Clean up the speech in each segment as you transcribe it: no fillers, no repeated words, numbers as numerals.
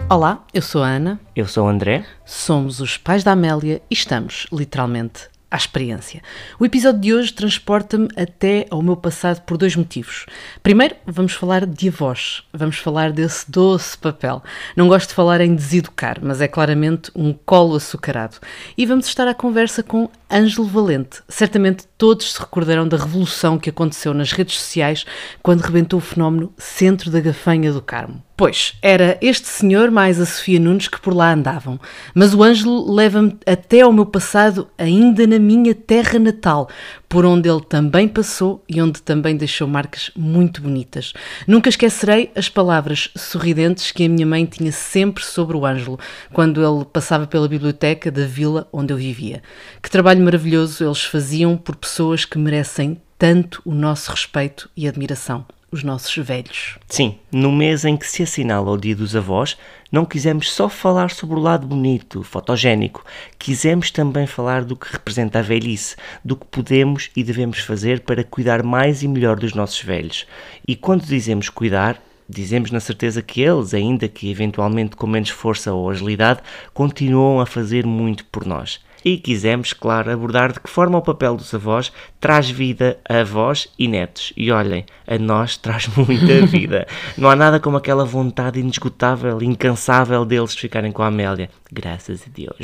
Olá, eu sou a Ana, Eu sou o André. somos os pais da Amélia e estamos, literalmente, à experiência. O episódio de hoje transporta-me até ao meu passado por dois motivos. Primeiro, vamos falar de avós, vamos falar desse doce papel. Não gosto de falar em deseducar, mas é claramente um colo açucarado. E vamos estar à conversa com Ângelo Valente. Certamente todos se recordarão da revolução que aconteceu nas redes sociais quando rebentou o fenómeno Centro da Gafanha do Carmo. Pois, era este senhor mais a Sofia Nunes que por lá andavam. Mas o Ângelo leva-me até ao meu passado, ainda na minha terra natal, por onde ele também passou e onde também deixou marcas muito bonitas. Nunca esquecerei as palavras sorridentes que a minha mãe tinha sempre sobre o Ângelo, quando ele passava pela biblioteca da vila onde eu vivia. Que trabalho maravilhoso eles faziam por pessoas que merecem tanto o nosso respeito e admiração. Os nossos velhos. Sim, no mês em que se assinala o Dia dos Avós, não quisemos só falar sobre o lado bonito, fotogénico. Quisemos também falar do que representa a velhice, do que podemos e devemos fazer para cuidar mais e melhor dos nossos velhos. E quando dizemos cuidar, dizemos na certeza que eles, ainda que eventualmente com menos força ou agilidade, continuam a fazer muito por nós. E quisemos, claro, abordar de que forma o papel dos avós traz vida a avós e netos. E olhem, a nós traz muita vida. Não há nada como aquela vontade inesgotável, incansável deles ficarem com a Amélia. Graças a Deus.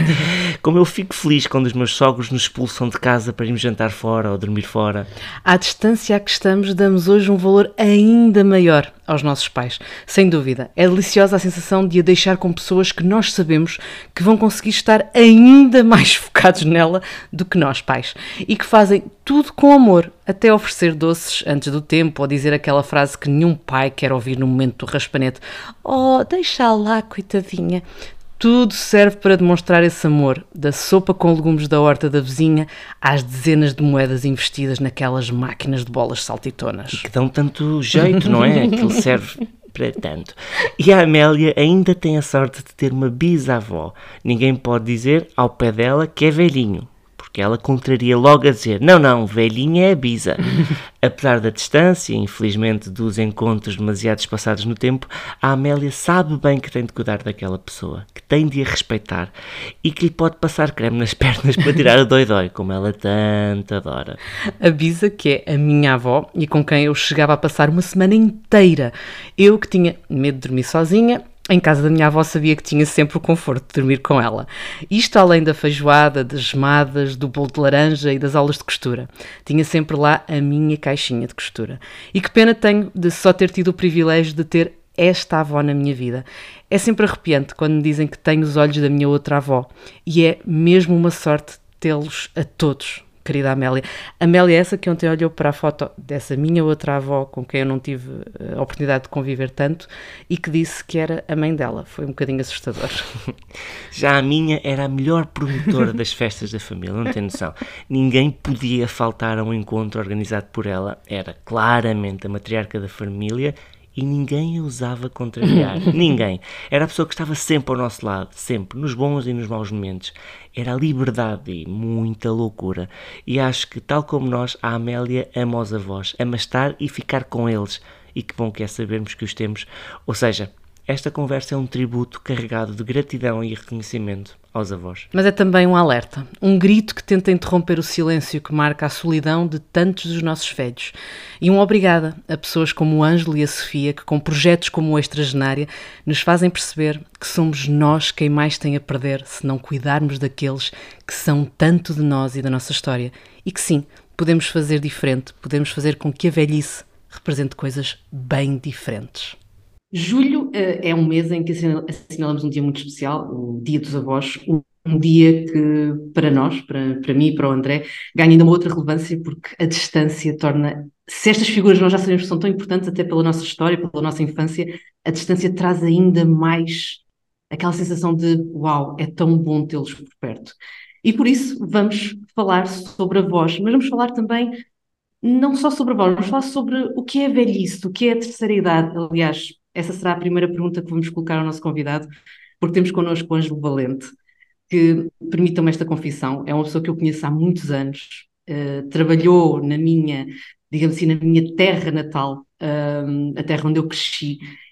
Como eu fico feliz quando os meus sogros nos expulsam de casa para irmos jantar fora ou dormir fora. À distância a que estamos, damos hoje um valor ainda maior aos nossos pais. Sem dúvida. É deliciosa a sensação de a deixar com pessoas que nós sabemos que vão conseguir estar ainda mais focados nela do que nós, pais. E que fazem tudo com amor, até oferecer doces antes do tempo ou dizer aquela frase que nenhum pai quer ouvir no momento do raspanete. Oh, deixa lá, coitadinha. Tudo serve para demonstrar esse amor, da sopa com legumes da horta da vizinha às dezenas de moedas investidas naquelas máquinas de bolas saltitonas. Que dão tanto jeito, não é? Aquilo serve para tanto. E a Amélia ainda tem a sorte de ter uma bisavó. Ninguém pode dizer ao pé dela que é velhinho, porque ela contraria logo a dizer, não, velhinha é a bisa. Apesar da distância, infelizmente dos encontros demasiado espaçados no tempo, a Amélia sabe bem que tem de cuidar daquela pessoa, que tem de a respeitar e que lhe pode passar creme nas pernas para tirar o dói-dói, como ela tanto adora. A Bisa, que é a minha avó e com quem eu chegava a passar uma semana inteira. Eu que tinha medo de dormir sozinha, em casa da minha avó sabia que tinha sempre o conforto de dormir com ela. Isto além da feijoada, das gemadas, do bolo de laranja e das aulas de costura. Tinha sempre lá a minha caixinha de costura. E que pena tenho de só ter tido o privilégio de ter esta avó na minha vida. É sempre arrepiante quando me dizem que tenho os olhos da minha outra avó. E é mesmo uma sorte tê-los a todos. Querida Amélia. Amélia é essa que ontem olhou para a foto dessa minha outra avó com quem eu não tive a oportunidade de conviver tanto e que disse que era a mãe dela. Foi um bocadinho assustador. Já a minha era a melhor promotora das festas da família, não tem noção. Ninguém podia faltar a um encontro organizado por ela. Era claramente a matriarca da família e ninguém a usava contrariar. Ninguém. Era a pessoa que estava sempre ao nosso lado, sempre, nos bons e nos maus momentos. Era a liberdade e muita loucura. E acho que, tal como nós, a Amélia ama os avós, ama estar e ficar com eles. E que bom que é sabermos que os temos. Ou seja, esta conversa é um tributo carregado de gratidão e reconhecimento aos avós. Mas é também um alerta, um grito que tenta interromper o silêncio que marca a solidão de tantos dos nossos velhos. E um obrigada a pessoas como o Ângelo e a Sofia, que com projetos como o Extragenária nos fazem perceber que somos nós quem mais tem a perder se não cuidarmos daqueles que são tanto de nós e da nossa história. E que sim, podemos fazer diferente, podemos fazer com que a velhice represente coisas bem diferentes. Julho é um mês em que assinalamos um dia muito especial, o Dia dos Avós, um dia que para nós, para mim e para o André, ganha ainda uma outra relevância porque a distância torna, se estas figuras nós já sabemos que são tão importantes até pela nossa história, pela nossa infância, a distância traz ainda mais aquela sensação de uau, é tão bom tê-los por perto. E por isso vamos falar sobre avós, mas vamos falar também não só sobre avós, vamos falar sobre o que é a velhice, o que é a terceira idade. Aliás, essa será a primeira pergunta que vamos colocar ao nosso convidado, porque temos connosco o Ângelo Valente, que, permitam-me esta confissão, é uma pessoa que eu conheço há muitos anos, trabalhou na minha, digamos assim, na minha terra natal, a terra onde eu cresci,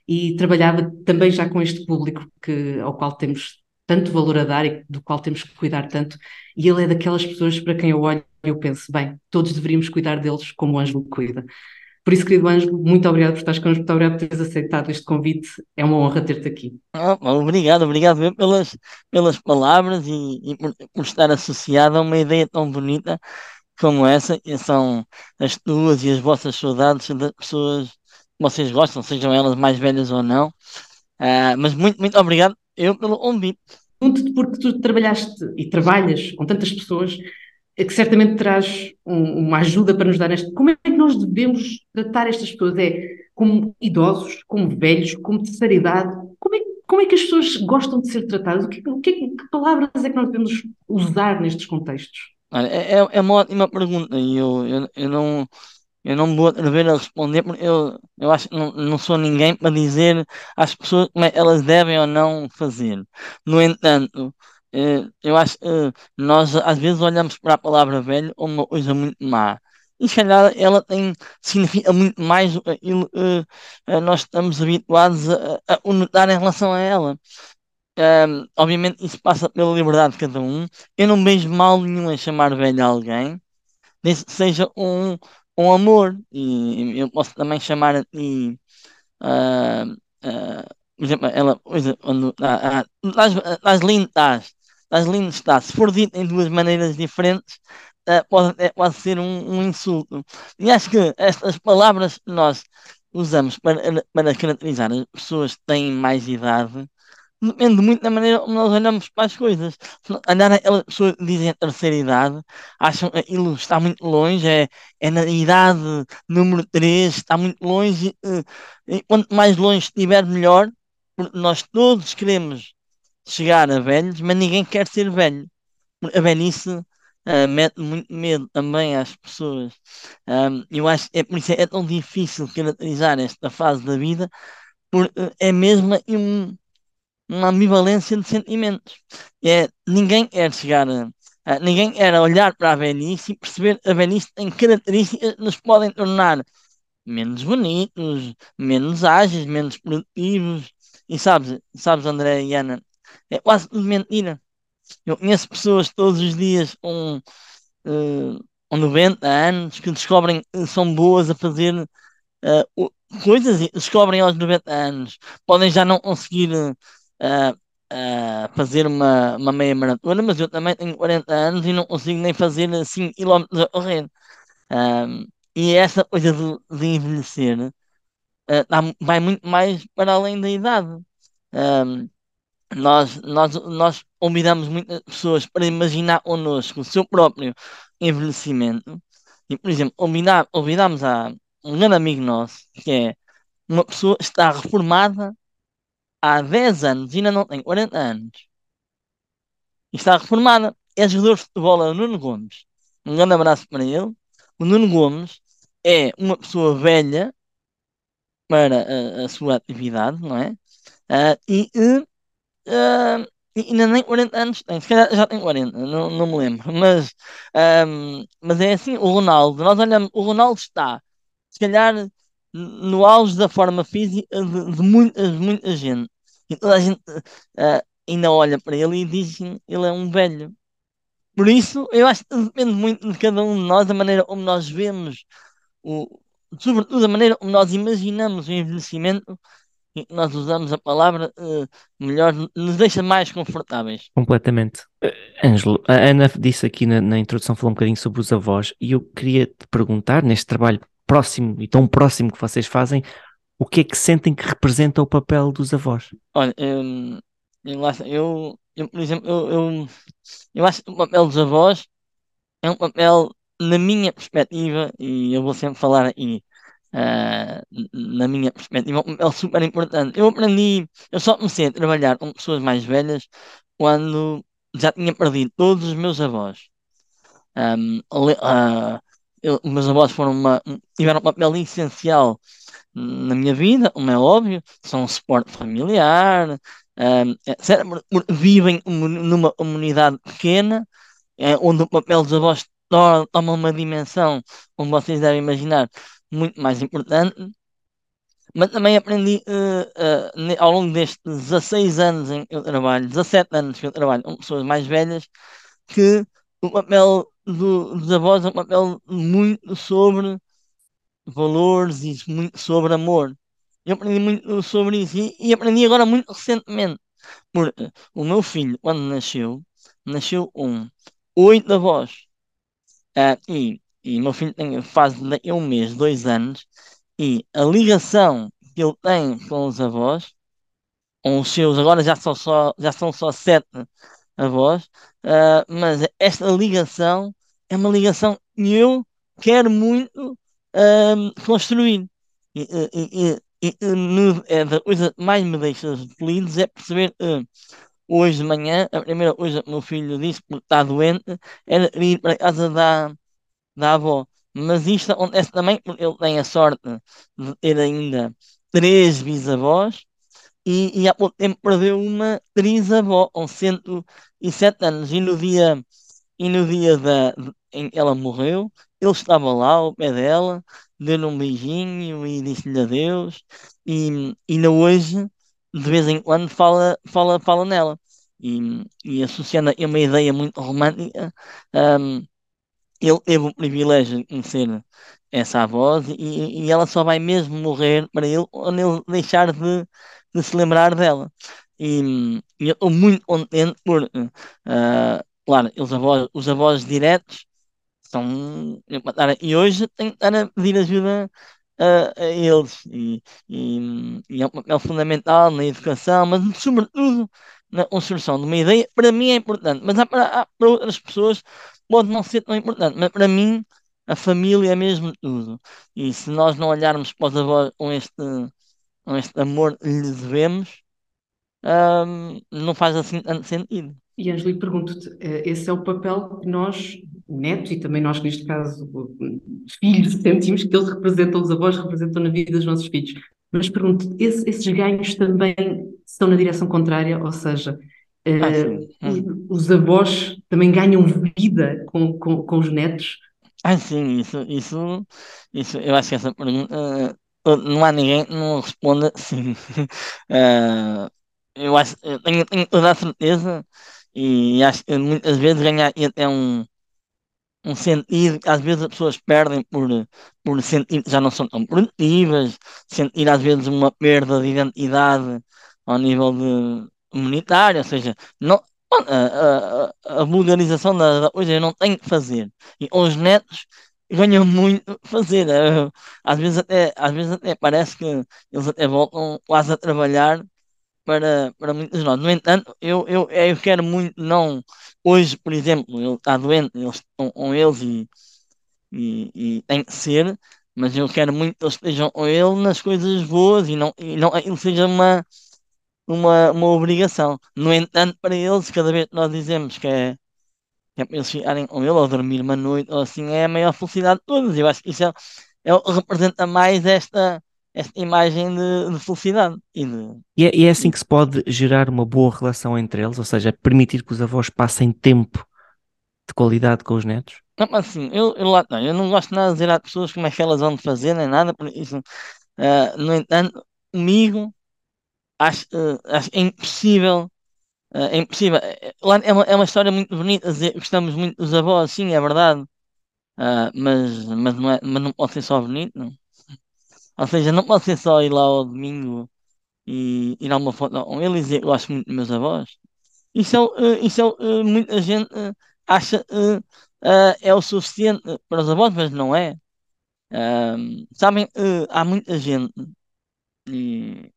e trabalhava também já com este público ao qual temos tanto valor a dar e do qual temos que cuidar tanto, e ele é daquelas pessoas para quem eu olho e eu penso, bem, todos deveríamos cuidar deles como o Ângelo cuida. Por isso, querido Ângelo, muito obrigado por estares connosco, muito obrigado por teres aceitado este convite, é uma honra ter-te aqui. Obrigado, obrigado mesmo pelas palavras e por estar associado a uma ideia tão bonita como essa, e são as tuas e as vossas saudades das pessoas que vocês gostam, sejam elas mais velhas ou não. Mas muito, muito obrigado eu pelo convite. Pergunto-te porque tu trabalhaste e trabalhas com tantas pessoas que certamente terás uma ajuda para nos dar neste. Como é que nós devemos tratar estas pessoas? É como idosos, como velhos, como terceira idade? Como é que as pessoas gostam de ser tratadas? Que palavras é que nós devemos usar nestes contextos? Olha, é uma ótima pergunta e eu não me vou atrever a responder porque eu acho que não sou ninguém para dizer às pessoas como é que elas devem ou não fazer. No entanto, eu acho que nós às vezes olhamos para a palavra velho como uma coisa muito má. E se calhar ela significa muito mais do que aquilo que nós estamos habituados a o notar em relação a ela. Obviamente isso passa pela liberdade de cada um. Eu não vejo mal nenhum em chamar velho a alguém desde que seja um amor. E eu posso também chamar a ti, ah, por exemplo, ela, por exemplo, quando estás lindo, estás lindo, estás. Se for dito em duas maneiras diferentes, pode até quase ser um insulto. E acho que estas palavras que nós usamos para caracterizar as pessoas que têm mais idade depende muito da maneira como nós olhamos para as coisas. Se não- Andar aquelas pessoas que dizem a terceira idade, acham que aquilo está muito longe, é na idade número 3 está muito longe, e quanto mais longe estiver, melhor, porque nós todos queremos chegar a velhos, mas ninguém quer ser velho. Porque a velhice mete muito medo também às pessoas. Eu acho que é por isso é tão difícil caracterizar esta fase da vida, porque é mesmo uma ambivalência de sentimentos. Ninguém quer chegar ninguém quer olhar para a velhice e perceber que a velhice tem características que nos podem tornar menos bonitos, menos ágeis, menos produtivos. E sabes, André e Ana, é quase tudo mentira. Eu conheço pessoas todos os dias com 90 anos que descobrem que são boas a fazer ah, o- coisas e descobrem aos 90 anos. Podem já não conseguir ah, fazer uma meia maratona, mas eu também tenho 40 anos e não consigo nem fazer 5 quilómetros a correr. Ahm, e essa coisa de envelhecer vai muito mais para além da idade. Ahm, nós convidamos muitas pessoas para imaginar connosco o seu próprio envelhecimento. E, por exemplo, convidamos a um grande amigo nosso, que é uma pessoa que está reformada há 10 anos e ainda não tem 40 anos. E está reformada. É jogador de futebol, é o Nuno Gomes. Um grande abraço para ele. O Nuno Gomes é uma pessoa velha para a sua atividade, não é? E ainda nem 40 anos tem, se calhar já tem 40, não me lembro. Mas é assim, o Ronaldo, nós olhamos, o Ronaldo está, se calhar, no auge da forma física de muita gente. E toda a gente ainda olha para ele e diz que ele é um velho. Por isso, eu acho que depende muito de cada um de nós, a maneira como nós vemos, o, sobretudo a maneira como nós imaginamos o envelhecimento e que nós usamos a palavra melhor, nos deixa mais confortáveis. Completamente. Ângelo, a Ana disse aqui na introdução, falou um bocadinho sobre os avós, e eu queria te perguntar, neste trabalho próximo e tão próximo que vocês fazem, o que é que sentem que representa o papel dos avós? Olha, por exemplo, eu acho que o papel dos avós é um papel, na minha perspectiva, e eu vou sempre falar aqui, na minha perspectiva, um papel super importante. Eu só comecei a trabalhar com pessoas mais velhas quando já tinha perdido todos os meus avós. Os meus avós tiveram um papel essencial na minha vida, como é óbvio, são um suporte familiar, etc. Vivem numa comunidade pequena, onde o papel dos avós toma uma dimensão, como vocês devem imaginar, muito mais importante. Mas também aprendi ao longo destes 16 anos em que eu trabalho, 17 anos que eu trabalho com pessoas mais velhas, que o papel dos avós é um papel muito sobre valores e muito sobre amor. Eu aprendi muito sobre isso e aprendi agora muito recentemente. Porque o meu filho, quando nasceu, nasceu com 8 avós. E o meu filho faz daqui a um mês, 2 anos, e a ligação que ele tem com os avós, com os seus, agora já são só 7 avós, mas esta ligação é uma ligação que eu quero muito construir. É da coisa que mais me deixa feliz é perceber que hoje de manhã, a primeira coisa que o meu filho disse, porque está doente, era ir para a casa da avó. Mas isto acontece também porque ele tem a sorte de ter ainda 3 bisavós e há pouco tempo perdeu uma trisavó com 107 anos. E no dia em que ela morreu, ele estava lá ao pé dela, deu-lhe um beijinho e disse-lhe adeus. E ainda hoje, de vez em quando, fala nela. E associando a uma ideia muito romântica, hum, ele teve o privilégio de conhecer essa avó e ela só vai mesmo morrer para ele quando ele deixar de se lembrar dela. E eu estou muito contente por, claro, os avós diretos e hoje tenho que estar a pedir ajuda a eles. E é um papel fundamental na educação, mas sobretudo na construção de uma ideia. Para mim é importante, mas há para outras pessoas pode não ser tão importante. Mas para mim a família é mesmo tudo. E se nós não olharmos para os avós com este amor que lhes devemos, não faz assim tanto sentido. E Ângelo, e pergunto-te, esse é o papel que nós, netos, e também nós, neste caso, filhos, sentimos que eles representam, os avós representam na vida dos nossos filhos. Mas pergunto-te, esses ganhos também estão na direção contrária, ou seja, Ah, sim. os avós também ganham vida com os netos? Ah, sim, isso, eu acho que essa pergunta, não há ninguém que não responda sim. Eu tenho toda a certeza e acho que muitas vezes ganhar até um sentido que às vezes as pessoas perdem por sentir que já não são tão produtivas, sentir às vezes uma perda de identidade ao nível de comunitário, ou seja, não, a vulgarização da coisa eu não tenho que fazer. E os netos ganham muito a fazer. Às vezes até parece que eles até voltam quase a trabalhar para muitos de nós. No entanto, eu quero muito, não. Hoje, por exemplo, ele está doente, eles estão com eles e tem que ser, mas eu quero muito que eles estejam com ele nas coisas boas e não aquilo seja uma obrigação. No entanto, para eles, cada vez que nós dizemos que é para eles ficarem com ele ou dormir uma noite ou assim, é a maior felicidade de todos. Eu acho que isso representa mais esta imagem de felicidade E é assim que se pode gerar uma boa relação entre eles, ou seja, permitir que os avós passem tempo de qualidade com os netos? Não, mas assim, lá está, eu não gosto nada de dizer às pessoas como é que elas vão de fazer, nem nada, por isso, no entanto, comigo, acho que é impossível, lá é uma história muito bonita, dizer que gostamos muito dos avós, sim, é verdade, mas não pode ser só bonito, não. Ou seja, não pode ser só ir lá ao domingo e ir dar uma foto com ele e dizer que gosto muito dos meus avós. Isso é muita gente acha que é o suficiente para os avós, mas não é. Sabem, há muita gente e,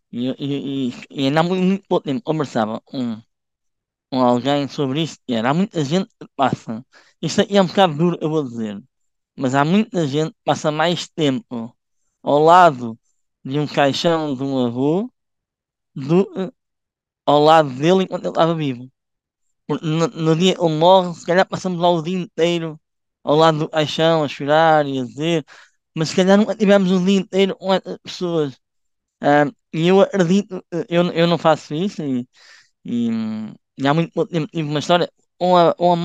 e ainda há muito pouco tempo conversava com alguém sobre isto. E há muita gente que passa. Isto aqui é um bocado duro, eu vou dizer, mas há muita gente que passa mais tempo ao lado de um caixão de um avô do que ao lado dele enquanto ele estava vivo. Porque no dia que ele morre, se calhar passamos lá o dia inteiro ao lado do caixão a chorar e a dizer, mas se calhar nunca tivemos um dia inteiro com essas pessoas. E eu acredito, eu não faço isso e, e há muito pouco tempo tive uma história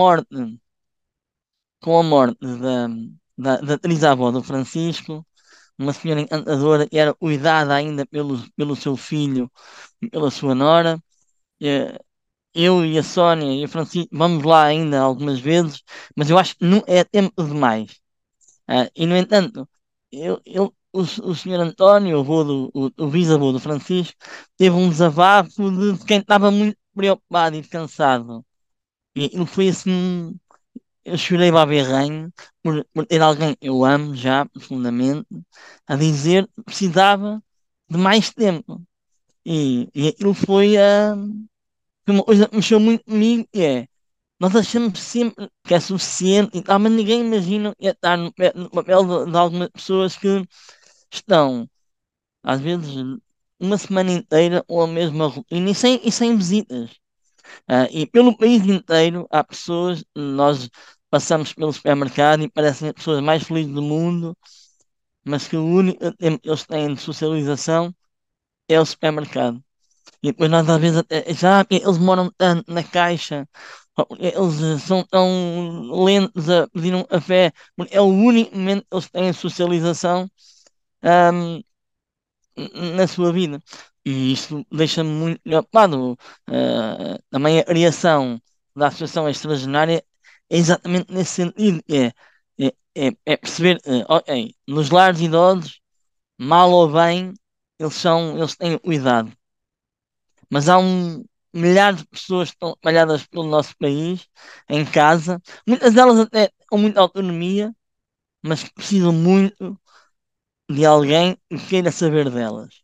com a morte da trisavó do Francisco. uma senhora encantadora e era cuidada ainda pelo seu filho e pela sua nora. Eh, Eu e a Sónia e a Francisco vamos lá ainda algumas vezes, mas eu acho que não é tempo demais. E no entanto, o senhor António, o bisavô do Francisco, teve um desabafo de quem estava muito preocupado e cansado. E aquilo foi assim, eu chorei baberranho por ter alguém que eu amo já profundamente a dizer que precisava de mais tempo. E aquilo foi uma coisa que mexeu muito comigo, e é, nós achamos sempre que é suficiente e tal, mas ninguém imagina que é estar no papel de algumas pessoas que estão, às vezes, uma semana inteira ou a mesma rotina e sem visitas. E pelo país inteiro há pessoas, nós passamos pelo supermercado e parecem as pessoas mais felizes do mundo, mas que o único tempo que eles têm de socialização é o supermercado. E depois nós às vezes até, já eles demoram tanto na caixa, ou porque eles são tão lentos a pedir um café, porque é o único momento que eles têm socialização ahm, na sua vida. E isto deixa-me muito preocupado. Também a criação da Associação Extraordinária é exatamente nesse sentido, é perceber, ok, nos lares idosos, mal ou bem, eles têm cuidado, mas há milhares de pessoas que estão espalhadas pelo nosso país, em casa, muitas delas até com muita autonomia, mas que precisam muito de alguém que queira saber delas.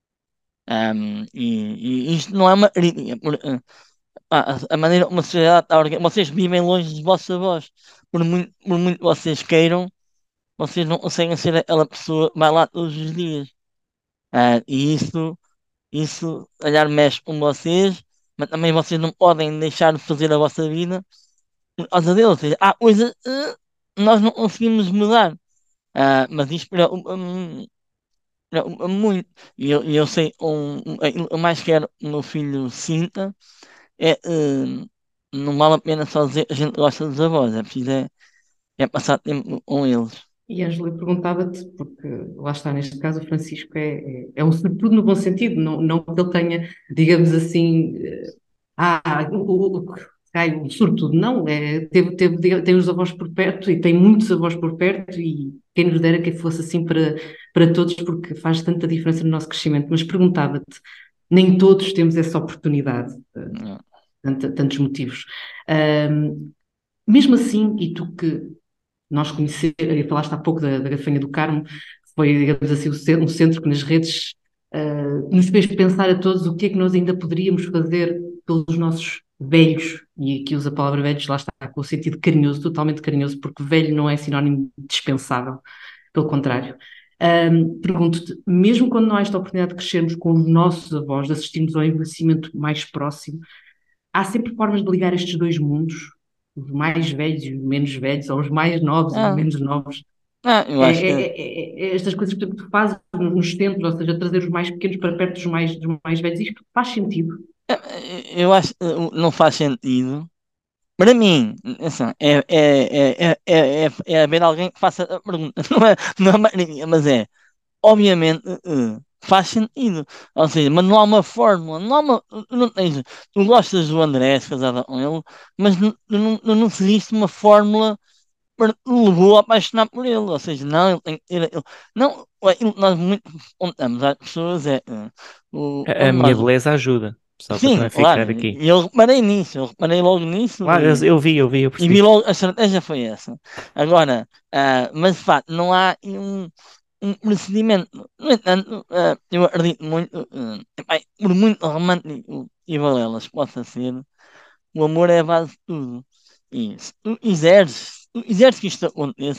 E isto não é uma crítica, a maneira como a sociedade está organizada, vocês vivem longe dos vossos avós, por muito que vocês queiram, vocês não conseguem ser aquela pessoa que vai lá todos os dias. E isso, calhar, mexe com vocês, mas também vocês não podem deixar de fazer a vossa vida por causa dele. Ou seja, há coisas que nós não conseguimos mudar. Mas isto preocupa-me muito. E eu sei, aquilo que eu mais quero que o meu filho sinta é não vale a pena só dizer que a gente gosta dos avós, é preciso é passar tempo com eles. E Ângela, eu perguntava-te, porque lá está, neste caso, o Francisco é um sobretudo no bom sentido, não que ele tenha, digamos assim, um sobretudo, não, tem os avós por perto e tem muitos avós por perto e quem nos dera que fosse assim para todos, porque faz tanta diferença no nosso crescimento. Mas perguntava-te, nem todos temos essa oportunidade, Não. tantos motivos. Mesmo assim, e tu que nós conhecemos, falaste há pouco da Gafanha do Carmo, que foi, digamos assim, um centro que nas redes nos fez pensar a todos o que é que nós ainda poderíamos fazer pelos nossos velhos, e aqui usa a palavra velhos, lá está, com o sentido carinhoso, totalmente carinhoso, porque velho não é sinónimo de dispensável, pelo contrário. Pergunto-te, mesmo quando não há esta oportunidade de crescermos com os nossos avós, de assistirmos ao envelhecimento mais próximo, há sempre formas de ligar estes dois mundos, os mais velhos e os menos velhos, ou os mais novos e os Ah, menos novos. eu acho que Estas coisas que tu fazes nos centros, ou seja, trazer os mais pequenos para perto dos mais velhos, isto faz sentido. eu acho que não faz sentido. Para mim, assim, é haver alguém que faça a pergunta, não é uma crítica, mas obviamente, faz sentido. Ou seja, mas não há uma fórmula, não há não tens, tu gostas do André, se casada com ele, mas não seguiste uma fórmula para te levou a apaixonar por ele. Ou seja, não, ele tem que ter, não, nós muito contamos às pessoas A quando minha nós, beleza ajuda, só para sim, também claro, ficar aqui. e eu reparei nisso, eu reparei logo nisso. Claro, eu E vi percebi. logo, a estratégia foi essa. Agora, mas de facto, não há um procedimento. No entanto, eu acredito muito, epá, por muito romântico e balelas possa ser, o amor é a base de tudo. E se tu exeres que isto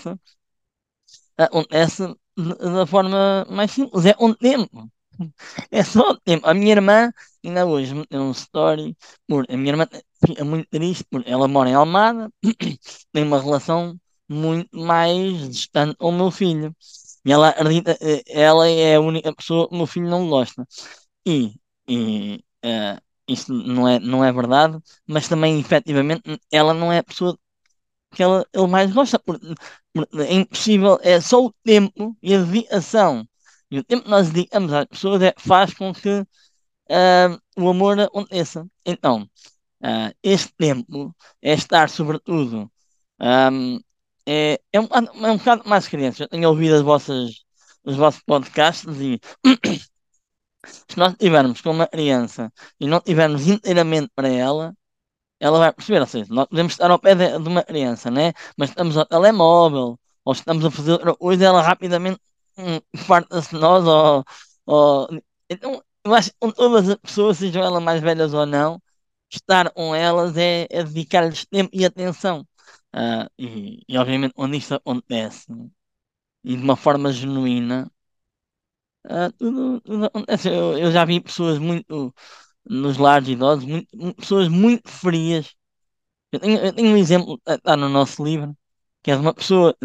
acontece da forma mais simples, é um tempo. É só o tempo. A minha irmã, ainda hoje, meteu um story. A minha irmã fica muito triste porque ela mora em Almada, tem uma relação muito mais distante com o meu filho. E ela acredita, ela é a única pessoa que o meu filho não gosta. E, isto não é verdade, mas também, efetivamente, ela não é a pessoa ele mais gosta, porque é impossível, é só o tempo e a dedicação. E o tempo que nós dedicamos às pessoas faz com que o amor aconteça. Então, este tempo é estar, sobretudo, ahm, é um bocado mais crianças. Eu tenho ouvido os vossos podcasts e se nós estivermos com uma criança e não estivermos inteiramente para ela vai perceber. Ou seja, nós podemos estar ao pé de uma criança, né? Mas estamos ao telemóvel ou estamos a fazer outra coisa, ela rapidamente farta-se de nós. Ou... Então, eu acho que com todas as pessoas, sejam elas mais velhas ou não, estar com elas é dedicar-lhes tempo e atenção. E obviamente, quando isto acontece e de uma forma genuína, tudo acontece. Eu já vi pessoas muito nos lares de idosos, pessoas muito frias. Eu tenho um exemplo, está no nosso livro, que é de uma pessoa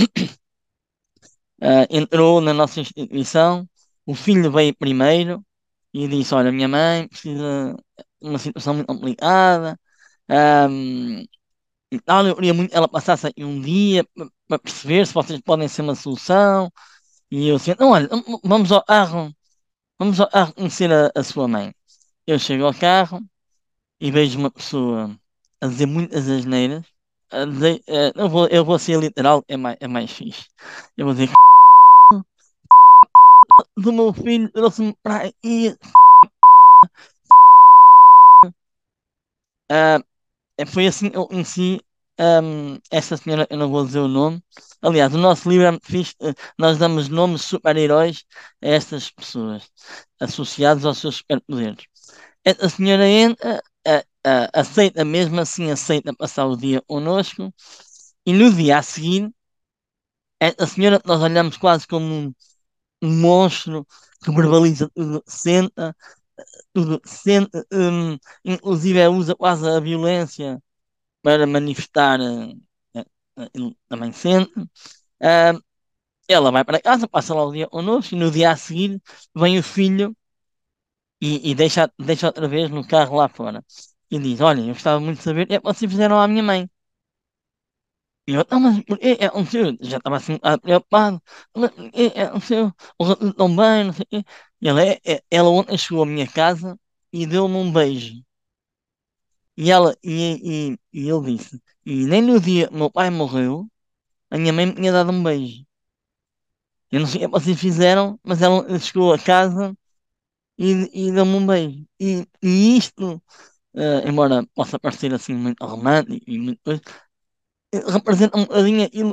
entrou na nossa instituição, o filho veio primeiro e disse: Olha, minha mãe precisa de uma situação muito complicada. ahm, e tal, eu queria muito que ela passasse aqui um dia para perceber se vocês podem ser uma solução. E eu assim, não, olha, vamos ao carro conhecer a sua mãe. Eu chego ao carro e vejo uma pessoa a dizer muitas asneiras. Eu vou ser literal, é mais fixe. Eu vou dizer que do meu filho trouxe-me para aí. Ah, foi assim que eu conheci esta senhora, eu não vou dizer o nome. Aliás, o nosso livro é muito fixe. Nós damos nomes super-heróis a estas pessoas associados aos seus superpoderes. Esta senhora entra, aceita, mesmo assim, aceita passar o dia conosco. E no dia a seguir, esta senhora que nós olhamos quase como um monstro que verbaliza tudo, senta, tudo, senta, inclusive usa quase a violência para manifestar, ele também sente. Ah, ela vai para casa, passa lá o dia connosco e no dia a seguir vem o filho e deixa outra vez no carro lá fora. E diz: Olha, eu gostava muito de saber o que é que vocês fizeram à minha mãe. E eu, não, mas porquê? É um seu, já estava assim preocupado. Mas porquê? É um seu, o tão bem, não sei o quê. E ela ontem chegou à minha casa e deu-me um beijo. E ele disse, e nem no dia que meu pai morreu, a minha mãe me tinha dado um beijo. Eu não sei o que vocês fizeram, mas ela chegou a casa e deu-me um beijo. E isto, embora possa parecer assim muito romântico e muito coisa, representa um bocadinho aquilo.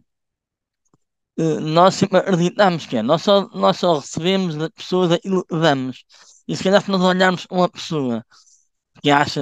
Nós sempre acreditamos que é, nós só recebemos das pessoas aquilo que damos. E se calhar se nós olharmos uma pessoa que acha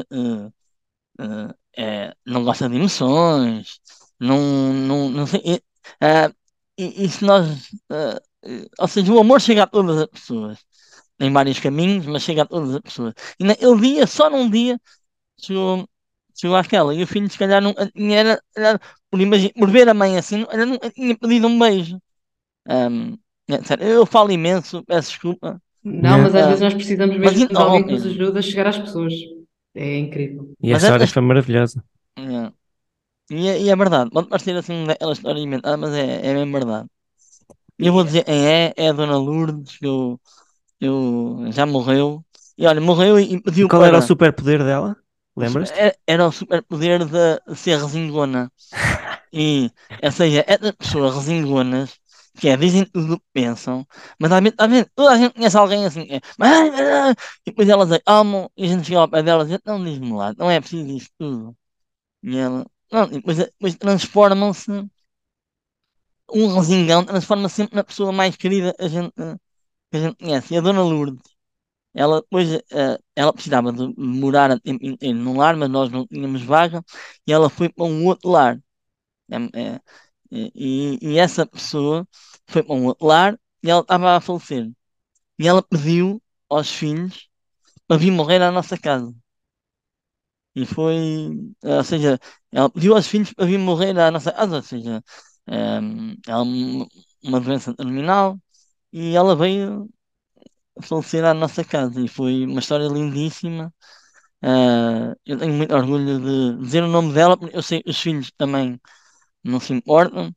não gosta de emoções, não sei, e se nós, ou seja, o amor chega a todas as pessoas, em vários caminhos, mas chega a todas as pessoas. E naquele dia, só num dia, chegou àquela, e o filho se calhar não tinha, por ver a mãe assim, não tinha pedido um beijo. Um, sério, eu falo imenso, peço desculpa. Não, Yeah. mas às vezes nós precisamos Mas mesmo de alguém que nos interrompem-me. ajude a chegar às pessoas. É incrível. E a Mas história foi maravilhosa. yeah. E é verdade, pode parecer assim daquela história inventada, mas é mesmo verdade. E eu vou E dizer, é a Dona Lourdes, que já morreu. E olha, morreu e pediu qual era o para. superpoder dela? Lembras-te? Era o superpoder de ser resingona. E, ou seja, é das pessoas resingonas, que é, dizem tudo o que pensam, mas às vezes, toda a gente conhece alguém assim, e depois elas amam, e a gente chega ao pé delas e diz, não diz-me lá, não é preciso isto tudo. E ela, não, e depois transformam-se, um resingão transforma-se sempre na pessoa mais querida que a gente conhece. E a Dona Lourdes, ela depois, ela precisava de morar a tempo inteiro num lar, mas nós não tínhamos vaga, e ela foi para um outro lar. É, é, e essa pessoa foi para um outro lar e ela estava a falecer. E ela pediu aos filhos para vir morrer à nossa casa. E foi, ou seja, ela pediu aos filhos para vir morrer à nossa casa, ou seja, ela uma doença terminal e ela veio falecer à nossa casa. E foi uma história lindíssima. Eu tenho muito orgulho de dizer o nome dela, porque eu sei que os filhos também não se importam.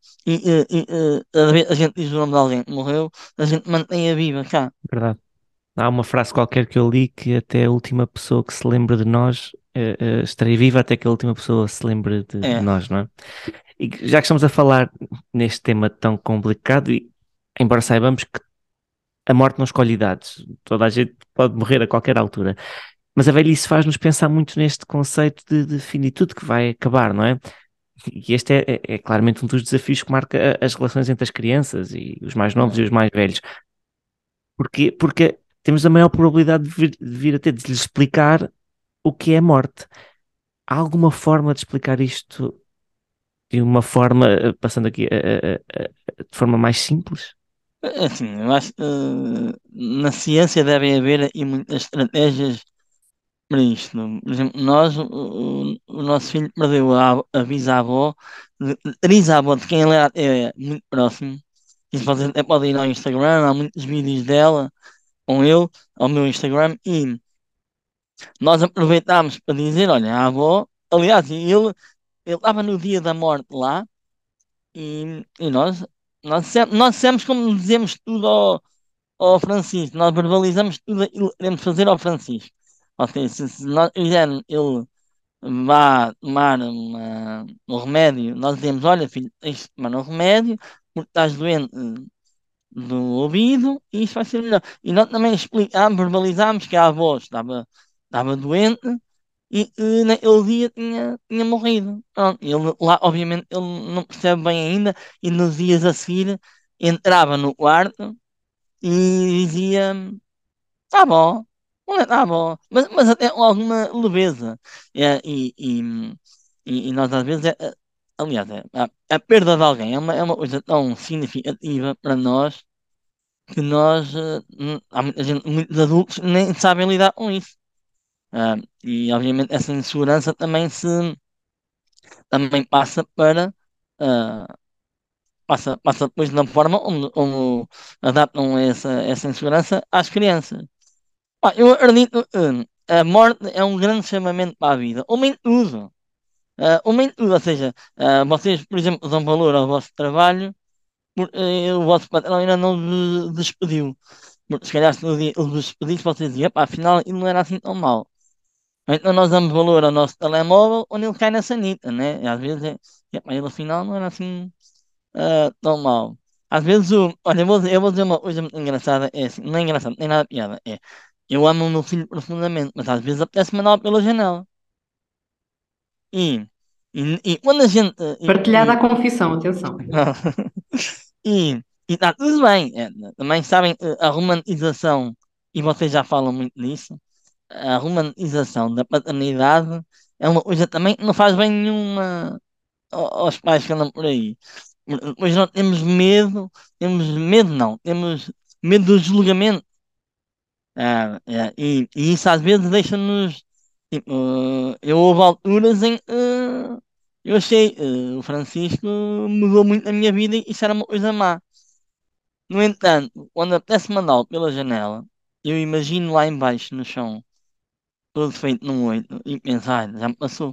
A gente diz o nome de alguém que morreu, a gente mantém-a viva cá. Verdade. Há uma frase qualquer que eu li que até a última pessoa que se lembra de nós estaria viva até que a última pessoa se lembre de É, nós, não é? E já que estamos a falar neste tema tão complicado, e embora saibamos que a morte não escolhe idades, toda a gente pode morrer a qualquer altura, mas a velhice faz-nos pensar muito neste conceito de finitude que vai acabar, não é? E este é claramente um dos desafios que marca as relações entre as crianças e os mais novos e é. os mais velhos. Porquê? Porque temos a maior probabilidade de vir a ter de lhes explicar o que é a morte. Há alguma forma de explicar isto de uma forma, passando aqui, de forma mais simples? Assim, eu acho que na ciência devem haver aí muitas estratégias para isto. Por exemplo, o nosso filho perdeu a bisavó, trisavó, de quem ele é muito próximo. E vocês até podem ir ao Instagram, há muitos vídeos dela com ele, ao meu Instagram, e nós aproveitámos para dizer, olha, a avó, aliás, ele estava no dia da morte lá, e nós dissemos como dizemos tudo ao Francisco, nós verbalizamos tudo aquilo que queremos fazer ao Francisco. Ou seja, se nós quisermos ele vá tomar um remédio, nós dizemos, olha filho, tens de tomar um remédio, porque estás doente do ouvido e isso vai ser melhor. E nós também explicámos, verbalizámos que a avó estava doente e naquele dia tinha morrido. Pronto, ele, lá, obviamente, ele não percebe bem ainda e nos dias a seguir entrava no quarto e dizia: tá bom, não é, tá bom, mas até com alguma leveza. É, e nós às vezes, aliás, a perda de alguém é uma coisa tão significativa para nós que nós, há muita gente, muitos adultos nem sabem lidar com isso. E obviamente essa insegurança também passa ah, passa depois na forma como adaptam essa insegurança às crianças. Eu acredito que a morte é um grande chamamento para a vida. Uma em tudo. Uma em tudo. Ou seja, vocês, por exemplo, dão valor ao vosso trabalho porque o vosso patrão ainda não vos despediu. Porque se calhar se no dia ele vos despedisse, vocês diziam, pá, afinal ele não era assim tão mau. Então nós damos valor ao nosso telemóvel onde ele cai na sanita, né? E às vezes epá, ele afinal não era assim tão mau. Às vezes, olha, eu vou dizer uma coisa muito engraçada, é assim, não é engraçado, nem nada de piada, eu amo o meu filho profundamente, mas às vezes apetece mandá-lo pela janela. E, e quando a gente. Partilhada a confissão, atenção. E está tudo bem. Também sabem, a romantização, e vocês já falam muito nisso, a romantização da paternidade é uma coisa também que não faz bem nenhuma aos pais que andam por aí. Depois nós temos medo não, temos medo do julgamento. E isso às vezes deixa-nos. Tipo, eu houve alturas em que eu achei o Francisco mudou muito a minha vida e isso era uma coisa má. No entanto, quando apetece mandá-lo pela janela, eu imagino lá embaixo no chão, todo feito num oito, e pensar, já me passou.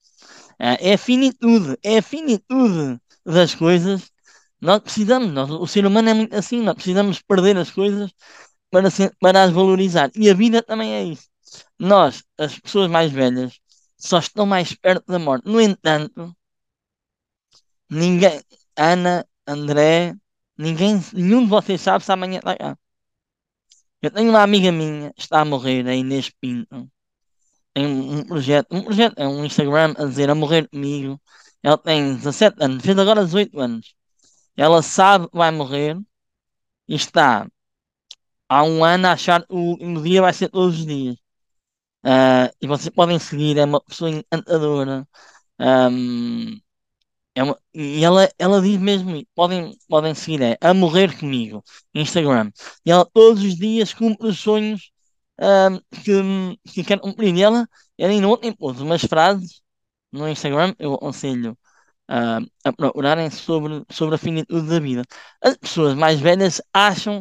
É a finitude das coisas. Nós precisamos, o ser humano é muito assim, nós precisamos perder as coisas para as valorizar. E a vida também é isso. Nós, as pessoas mais velhas, só estão mais perto da morte. No entanto, ninguém, Ana, André, nenhum de vocês sabe se amanhã está cá. Eu tenho uma amiga minha, está a morrer, a Inês Pinto. Tem um projeto, é um Instagram a dizer a morrer comigo. Ela tem 17 anos, fez agora 18 anos. Ela sabe que vai morrer e está há um ano a achar que o último dia vai ser todos os dias. E vocês podem seguir, é uma pessoa encantadora. Ahm, e ela diz mesmo isso, podem seguir, é a morrer comigo, Instagram. E ela todos os dias cumpre os sonhos que quer cumprir. E ela ainda ontem pôs umas frases no Instagram, eu aconselho a procurarem sobre a finitude da vida. As pessoas mais velhas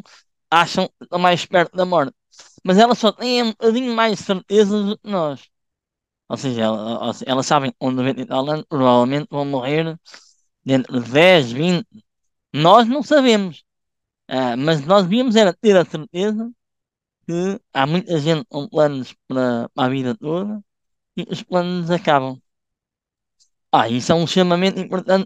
acham que estão mais perto da morte, mas elas só têm um bocadinho mais certeza do que nós. Ou seja, elas sabem com 90 e tal anos, provavelmente vão morrer dentro de 10, 20. Nós não sabemos. Mas nós devíamos era ter a certeza que há muita gente com planos para a vida toda e os planos acabam. Isso é um extremamente importante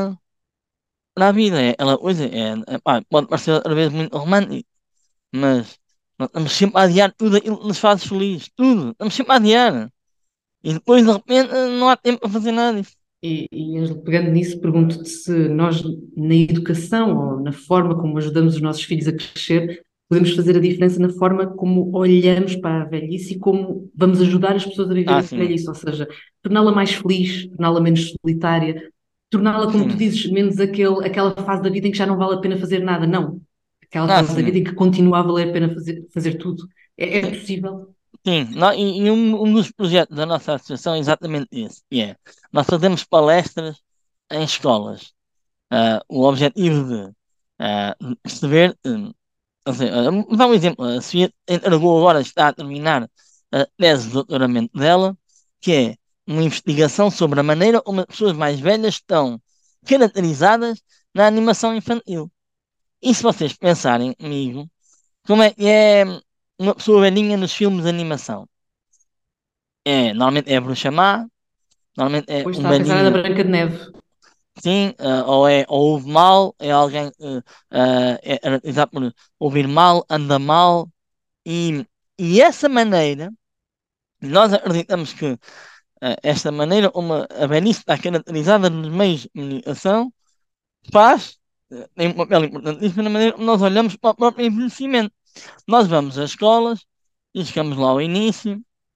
para a vida. É aquela coisa, pode parecer outra vez muito romântico, mas nós estamos sempre a adiar tudo aquilo que nos faz feliz. Tudo. Estamos sempre a adiar. E depois, de repente, não há tempo para fazer nada disso. Ângelo, pegando nisso, pergunto-te se nós, na educação ou na forma como ajudamos os nossos filhos a crescer, podemos fazer a diferença na forma como olhamos para a velhice e como vamos ajudar as pessoas a viver a Sim. velhice, ou seja, torná-la mais feliz, torná-la menos solitária, torná-la, como tu Sim. dizes, menos aquela fase da vida em que já não vale a pena fazer nada, não. Aquela fase da vida Sim. em que continua a valer a pena fazer tudo. É Sim. possível? Sim. E um dos projetos da nossa associação é exatamente esse. Nós fazemos palestras em escolas. O objetivo de perceber. Ou seja, vou dar um exemplo. A Sofia entregou agora, está a terminar a tese de doutoramento dela, que é uma investigação sobre a maneira como as pessoas mais velhas estão caracterizadas na animação infantil. E se vocês pensarem comigo, como é que é uma pessoa velhinha nos filmes de animação? Normalmente é a Bruxa Má, normalmente é Pois um está a pensar na velhinho, Branca de Neve. sim, ou ouve mal, é alguém que é caracterizado por ouvir mal, anda mal, e, e essa maneira, nós acreditamos que esta maneira, a velhice está caracterizada nos meios de comunicação, faz, tem um papel importantíssimo na maneira como nós olhamos para o próprio envelhecimento. Nós vamos às escolas e chegamos lá ao início,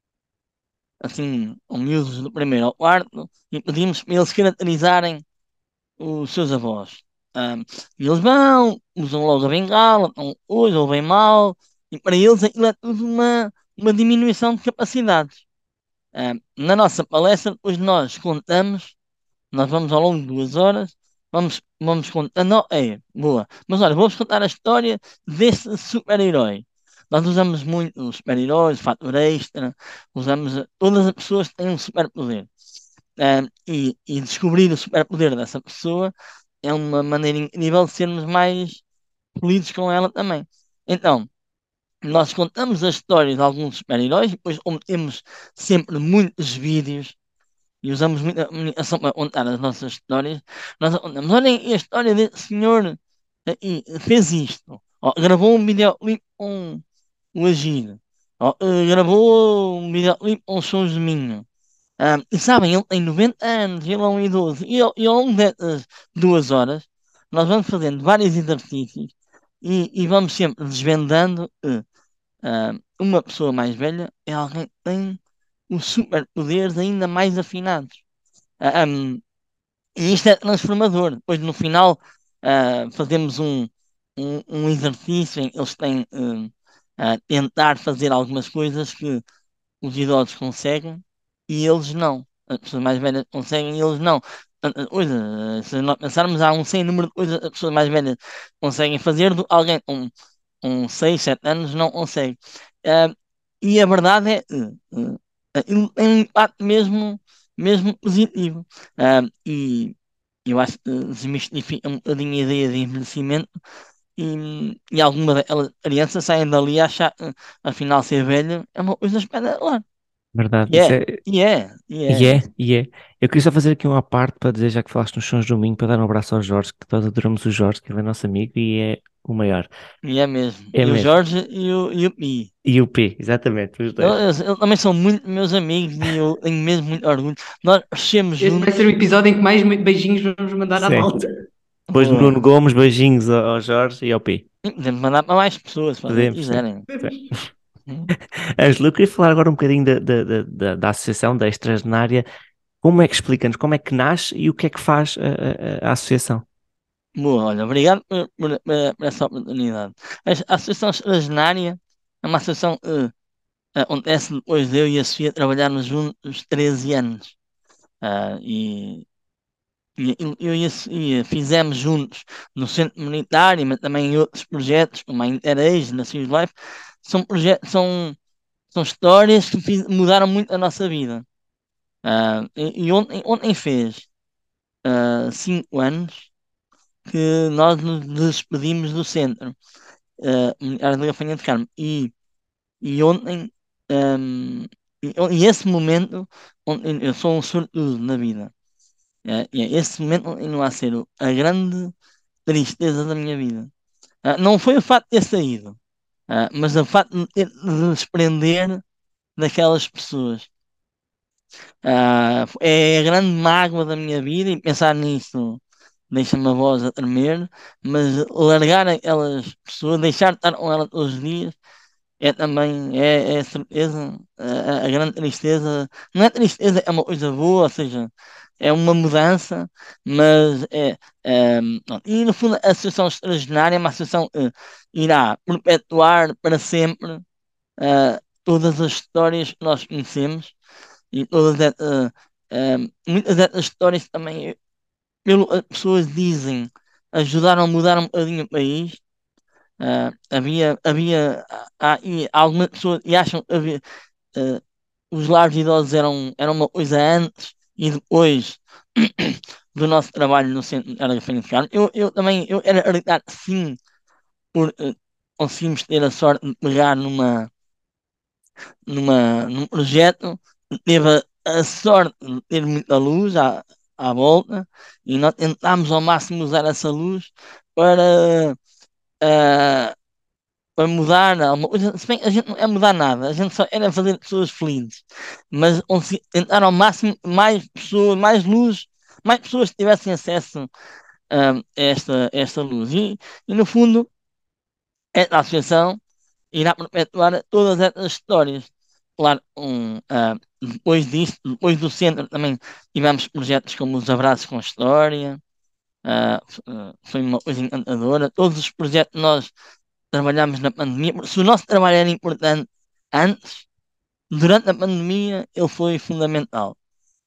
assim, ao miúdos do primeiro ao quarto, e pedimos para eles caracterizarem os seus avós. E eles vão, usam logo a bengala, hoje ouvem mal, e para eles aquilo é tudo uma diminuição de capacidades. Na nossa palestra, depois nós vamos ao longo de 2 horas, vamos contando, boa, mas olha, vamos contar a história desse super-herói. Nós usamos muito os super-heróis, fator extra, usamos todas as pessoas que têm um superpoder. E descobrir o superpoder dessa pessoa é uma maneira incrível de sermos mais felizes com ela também. Então, nós contamos a história de alguns super-heróis, e depois temos sempre muitos vídeos e usamos muita comunicação para contar as nossas histórias. Nós contamos, olhem a história desse senhor e fez isto. Ó, gravou um videoclipe com o Agir. Ó, gravou um videoclipe com os Sons de Minho. E sabem, ele tem 90 anos, ele é um idoso. E ao longo dessas 2 horas, nós vamos fazendo vários exercícios e vamos sempre desvendando que uma pessoa mais velha é alguém que tem os superpoderes ainda mais afinados. Ah, um, e isto é transformador. Depois, no final, fazemos um exercício em que eles têm a tentar fazer algumas coisas que os idosos conseguem e eles não. As pessoas mais velhas conseguem e eles não. Se nós pensarmos, há um sem número de coisas que as pessoas mais velhas conseguem fazer do que alguém com 6 7 anos não consegue. Ah, e a verdade é, aquilo tem um impacto mesmo positivo. E eu acho que desmistifica um bocadinho a ideia de envelhecimento e alguma daquelas crianças saem dali a achar que afinal ser velho é uma coisa espetacular. Verdade, E isso é, é. e é, e E é, é, e é. Eu queria só fazer aqui uma parte para dizer, já que falaste nos Sons do Minho, para dar um abraço ao Jorge, que todos adoramos o Jorge, que ele é nosso amigo e é o maior. e é mesmo. É E o mesmo. Jorge e o Pi. E o P, exatamente, os dois. Eles também são muito meus amigos e eu tenho mesmo muito orgulho. Nós crescemos Este vai ser o juntos. episódio em que mais beijinhos vamos mandar à Sim. malta. Depois do Nuno Boa. Gomes, beijinhos ao Jorge e ao P. E podemos mandar para mais pessoas, para quem Podemos, sim. quiserem. Sim. Ângelo, eu queria falar agora um bocadinho da associação, da Extraordinária. Como é que explica-nos, como é que nasce e o que é que faz a associação? Boa, olha, obrigado por essa oportunidade. A Associação Extraordinária é uma associação que acontece depois de eu e a Sofia trabalharmos juntos 13 anos. E eu e a Sofia fizemos juntos no Centro Comunitário, mas também em outros projetos, como a Interage, na Series Life. São projetos, são histórias que mudaram muito a nossa vida. Ontem fez 5 anos que nós nos despedimos do centro, Milhares de Gafanha de Carmo. E ontem, ahm, e esse momento, ontem, eu sou um sortudo na vida. E esse momento continua a ser a grande tristeza da minha vida. Não foi o facto de ter saído, mas o facto de ter de desprender daquelas pessoas. É a grande mágoa da minha vida e pensar nisso deixa-me a voz a tremer, mas largar aquelas pessoas, deixar de estar com elas todos os dias, é também, é certeza, a grande tristeza. Não é tristeza, é uma coisa boa, ou seja, é uma mudança, mas pronto. E no fundo a associação extraordinária é uma associação que irá perpetuar para sempre todas as histórias que nós conhecemos e muitas dessas histórias também, pelo que as pessoas dizem, ajudaram a mudar um bocadinho o país. E algumas pessoas e acham que ah, os lares de idosos eram uma coisa antes e depois do nosso trabalho no centro de Aragafém de Carmo. Eu também eu era acreditar que sim, por conseguimos ter a sorte de pegar num projeto que teve a sorte de ter muita luz à volta e nós tentámos ao máximo usar essa luz para, ah, para mudar alguma coisa. Se bem que a gente não é mudar nada, a gente só era fazer pessoas felizes, mas tentar ao máximo mais pessoas, mais luz, mais pessoas que tivessem acesso a esta luz. E no fundo, esta associação irá perpetuar todas essas histórias. Claro, depois disso, depois do centro também tivemos projetos como os Abraços com História, foi uma coisa encantadora. Todos os projetos que nós trabalhámos na pandemia, porque se o nosso trabalho era importante antes, durante a pandemia ele foi fundamental.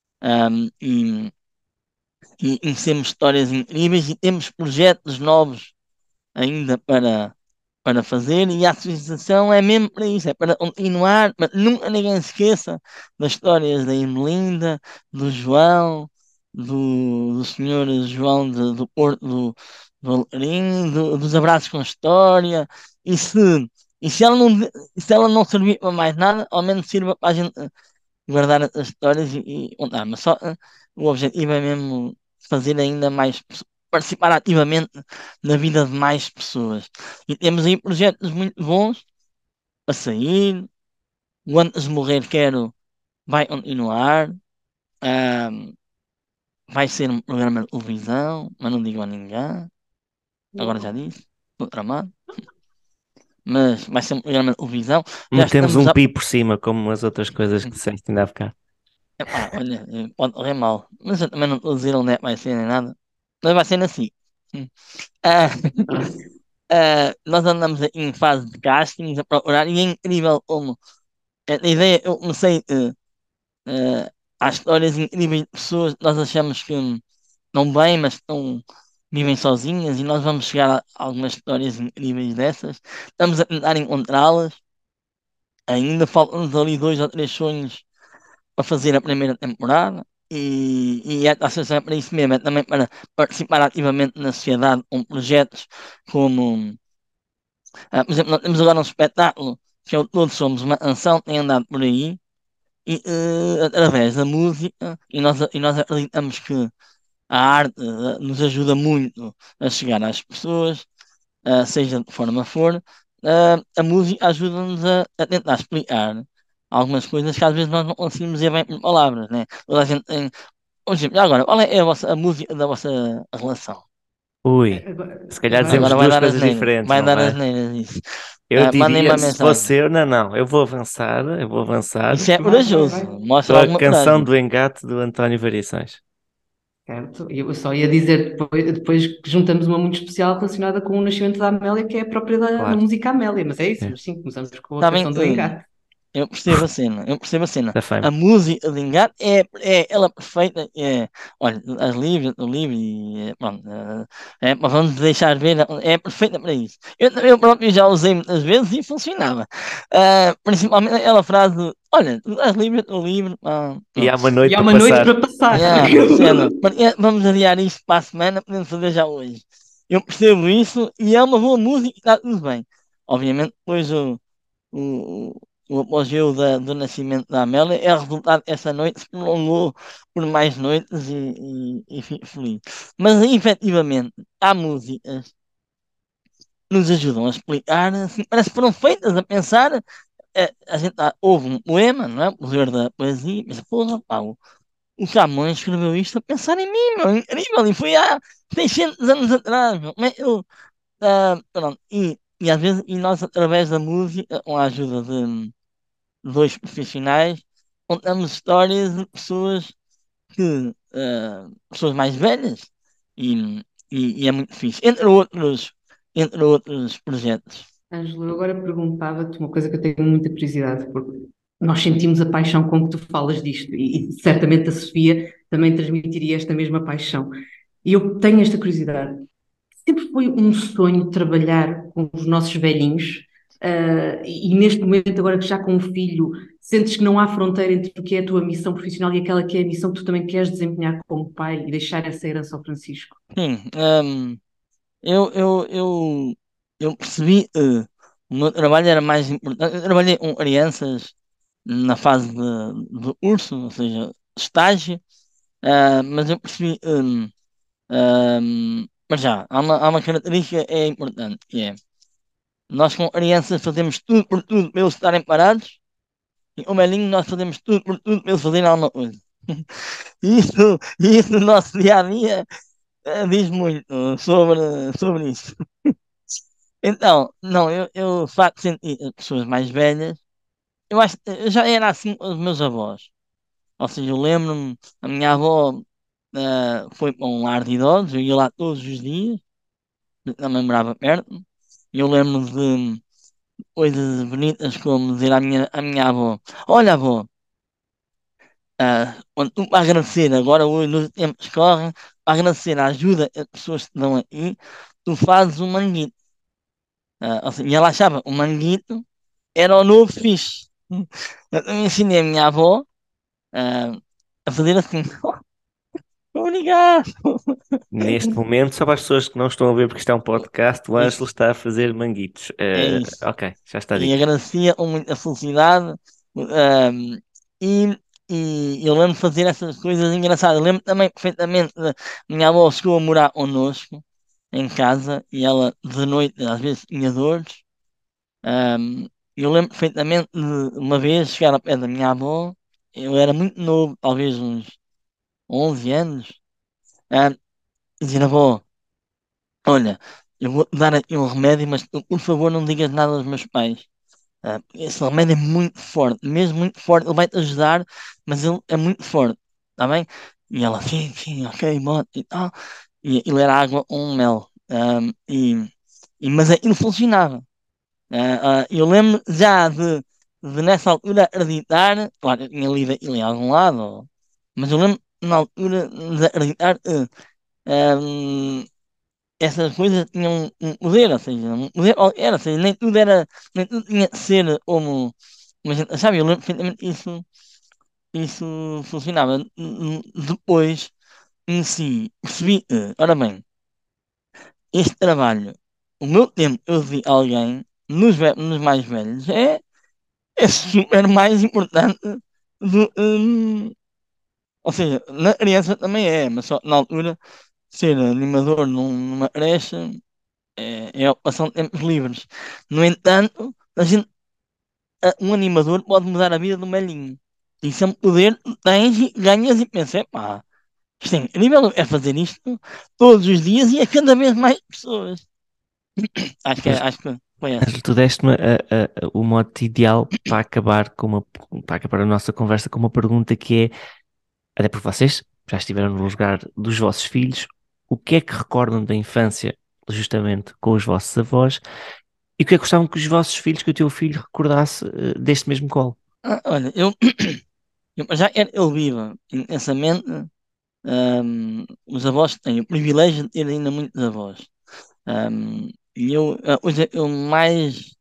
E conhecemos histórias incríveis e temos projetos novos ainda para fazer, e a associação é mesmo para isso, é para continuar, para nunca ninguém se esqueça das histórias da Irmelinda, do João, do senhor João do Porto do Alecrim, dos abraços com história, e se, se ela não servir para mais nada, ao menos sirva para a gente guardar as histórias e contar, mas só o objetivo é mesmo fazer ainda mais, participar ativamente na vida de mais pessoas. E temos aí projetos muito bons a sair. O Antes de Morrer Quero vai continuar. Ahm, Vai ser um programa de televisão, mas não digo a ninguém. Agora já disse, estou tramado. Mas vai ser um programa de televisão. Já Metemos estamos um a. pi por cima, como as outras coisas que disseste ainda há bocado. Epá, olha, pode correr mal. Mas eu também não estou a dizer onde é que vai ser nem nada. Mas vai ser assim. Hum. Ah, nós andamos em fase de castings a procurar e é incrível como a ideia, eu comecei, há histórias incríveis de pessoas que nós achamos que não bem, mas vivem sozinhas e nós vamos chegar a algumas histórias incríveis dessas. Estamos a tentar encontrá-las. Ainda faltam-nos ali 2 ou 3 sonhos para fazer a primeira temporada. E a associação é para isso mesmo, é também para participar ativamente na sociedade com projetos como, por exemplo, nós temos agora um espetáculo que é o Todos Somos uma Canção, tem andado por aí, e através da música, e nós acreditamos que a arte nos ajuda muito a chegar às pessoas, seja de forma for, a música ajuda-nos a tentar explicar algumas coisas que às vezes nós não conseguimos dizer bem por palavras, né? Toda a gente tem. Por exemplo, e agora, qual é a música da vossa relação? Ui, Agora, se calhar agora, dizemos Agora vai duas dar coisas asneira, diferentes, vai não dar vai? asneira isso. Eu Mandem-me diria, uma se mensagem. você, não, não, eu vou avançar, eu vou avançar. Isso é vai. corajoso, mostra A alguma canção coragem. do engate do António Variações. Certo? Eu só ia dizer, depois que juntamos uma muito especial relacionada com o nascimento da Amélia, que é a própria da Claro. música Amélia, mas é isso, É. mas sim, começamos com a Sabem, canção do Engate. Eu percebo a cena, eu percebo a cena. Da fama. A música de engano é ela perfeita. Olha, as livres, o livro, e pronto, mas vamos deixar ver, é perfeita para isso. Eu próprio já usei muitas vezes e funcionava. Principalmente aquela frase: olha, as livres, o livro, E há pronto. uma E noite há para uma noite passar. para passar. Cena. Vamos adiar isto para a semana, podemos fazer já hoje. Eu percebo isso e é uma boa música e está tudo bem. Obviamente, depois o, o apogeu do nascimento da Amélia é resultado essa noite se prolongou por mais noites e fico feliz. Mas efetivamente há músicas que nos ajudam a explicar, assim, parece que foram feitas a pensar. A gente ouve um poema, não é? O poder da poesia, mas porra, pá, o Camões escreveu isto a pensar em mim, meu, incrível, e foi há 600 anos atrás, meu. Pronto, e às vezes, e nós através da música, com a ajuda de dois profissionais, contamos histórias de pessoas pessoas mais velhas, e, e é muito fixe, entre outros projetos. Ângelo, eu agora perguntava-te uma coisa que eu tenho muita curiosidade, porque nós sentimos a paixão com que tu falas disto, e certamente a Sofia também transmitiria esta mesma paixão. E eu tenho esta curiosidade. Sempre foi um sonho trabalhar com os nossos velhinhos, e neste momento, agora que já com um filho, sentes que não há fronteira entre o que é a tua missão profissional e aquela que é a missão que tu também queres desempenhar como pai e deixar essa herança ao Francisco? Sim, eu, eu, eu, eu percebi que o meu trabalho era mais importante. Eu trabalhei com crianças na fase de curso, ou seja, estágio, mas eu percebi, mas já, há uma característica que é importante, que é, nós com crianças fazemos tudo por tudo para eles estarem parados, e com o velhinho nós fazemos tudo por tudo para eles fazerem alguma coisa. Isso no nosso dia a dia diz muito sobre isso. Então, não, eu de facto senti as pessoas mais velhas, eu acho que eu já era assim com os meus avós. Ou seja, eu lembro-me, a minha avó foi para um lar de idosos, eu ia lá todos os dias, não me lembrava perto, e eu lembro-me de coisas bonitas como dizer à minha avó: olha, avó, quando tu para agradecer, agora hoje nos tempos que correm, para agradecer a ajuda que as pessoas te dão aqui, tu fazes um manguito. Ou seja, e ela achava o manguito era o novo fixe. Eu ensinei a minha avó ah, a fazer assim. Obrigado. Neste momento, só para as pessoas que não estão a ver porque está um podcast, o Ângelo Isso, está a fazer manguitos. é isso. Ok, já está E dito. agradecia com muita felicidade. ahm, e, e eu lembro de fazer essas coisas engraçadas. Eu lembro também perfeitamente da minha avó chegou a morar connosco em casa e ela de noite às vezes tinha dores. Ahm, eu lembro perfeitamente de uma vez chegar ao pé da minha avó. Eu era muito novo, talvez uns 11 anos. ahm, e dizer, avó, olha, eu vou dar aqui um remédio, mas tu, por favor não digas nada aos meus pais. Esse remédio é muito forte, mesmo muito forte, ele vai-te ajudar, mas ele é muito forte, tá bem? E ela, sim, sim, ok, bota e tal. E ele era água com mel. Mas aquilo funcionava. Eu lembro já de nessa altura acreditar, claro, eu tinha lido aquilo em algum lado, mas eu lembro na altura de acreditar que essas coisas tinham um poder, ou seja, um poder era, ou seja, nem tudo tinha de ser como a gente achava. Eu lembro perfeitamente isso funcionava. Depois, em si, percebi, ora bem, este trabalho, o meu tempo eu vi alguém nos mais velhos é super mais importante do, ou seja, na criança também é, mas só na altura ser animador numa creche é ocupação de tempos livres. No entanto, um animador pode mudar a vida do velhinho. Isso é um poder, tens e ganhas e pensas, pá, isto é incrível, é fazer isto todos os dias e a cada vez mais pessoas. Mas, Acho que foi essa. Ângelo, tu deste-me o mote ideal para acabar para acabar a nossa conversa com uma pergunta que é, até porque vocês já estiveram no lugar dos vossos filhos, o que é que recordam da infância, justamente com os vossos avós, e o que é que gostavam que os vossos filhos, que o teu filho recordasse deste mesmo colo? Olha, eu já era eu viva intensamente. Os avós têm o privilégio de ter ainda muitos avós. E hoje eu mais.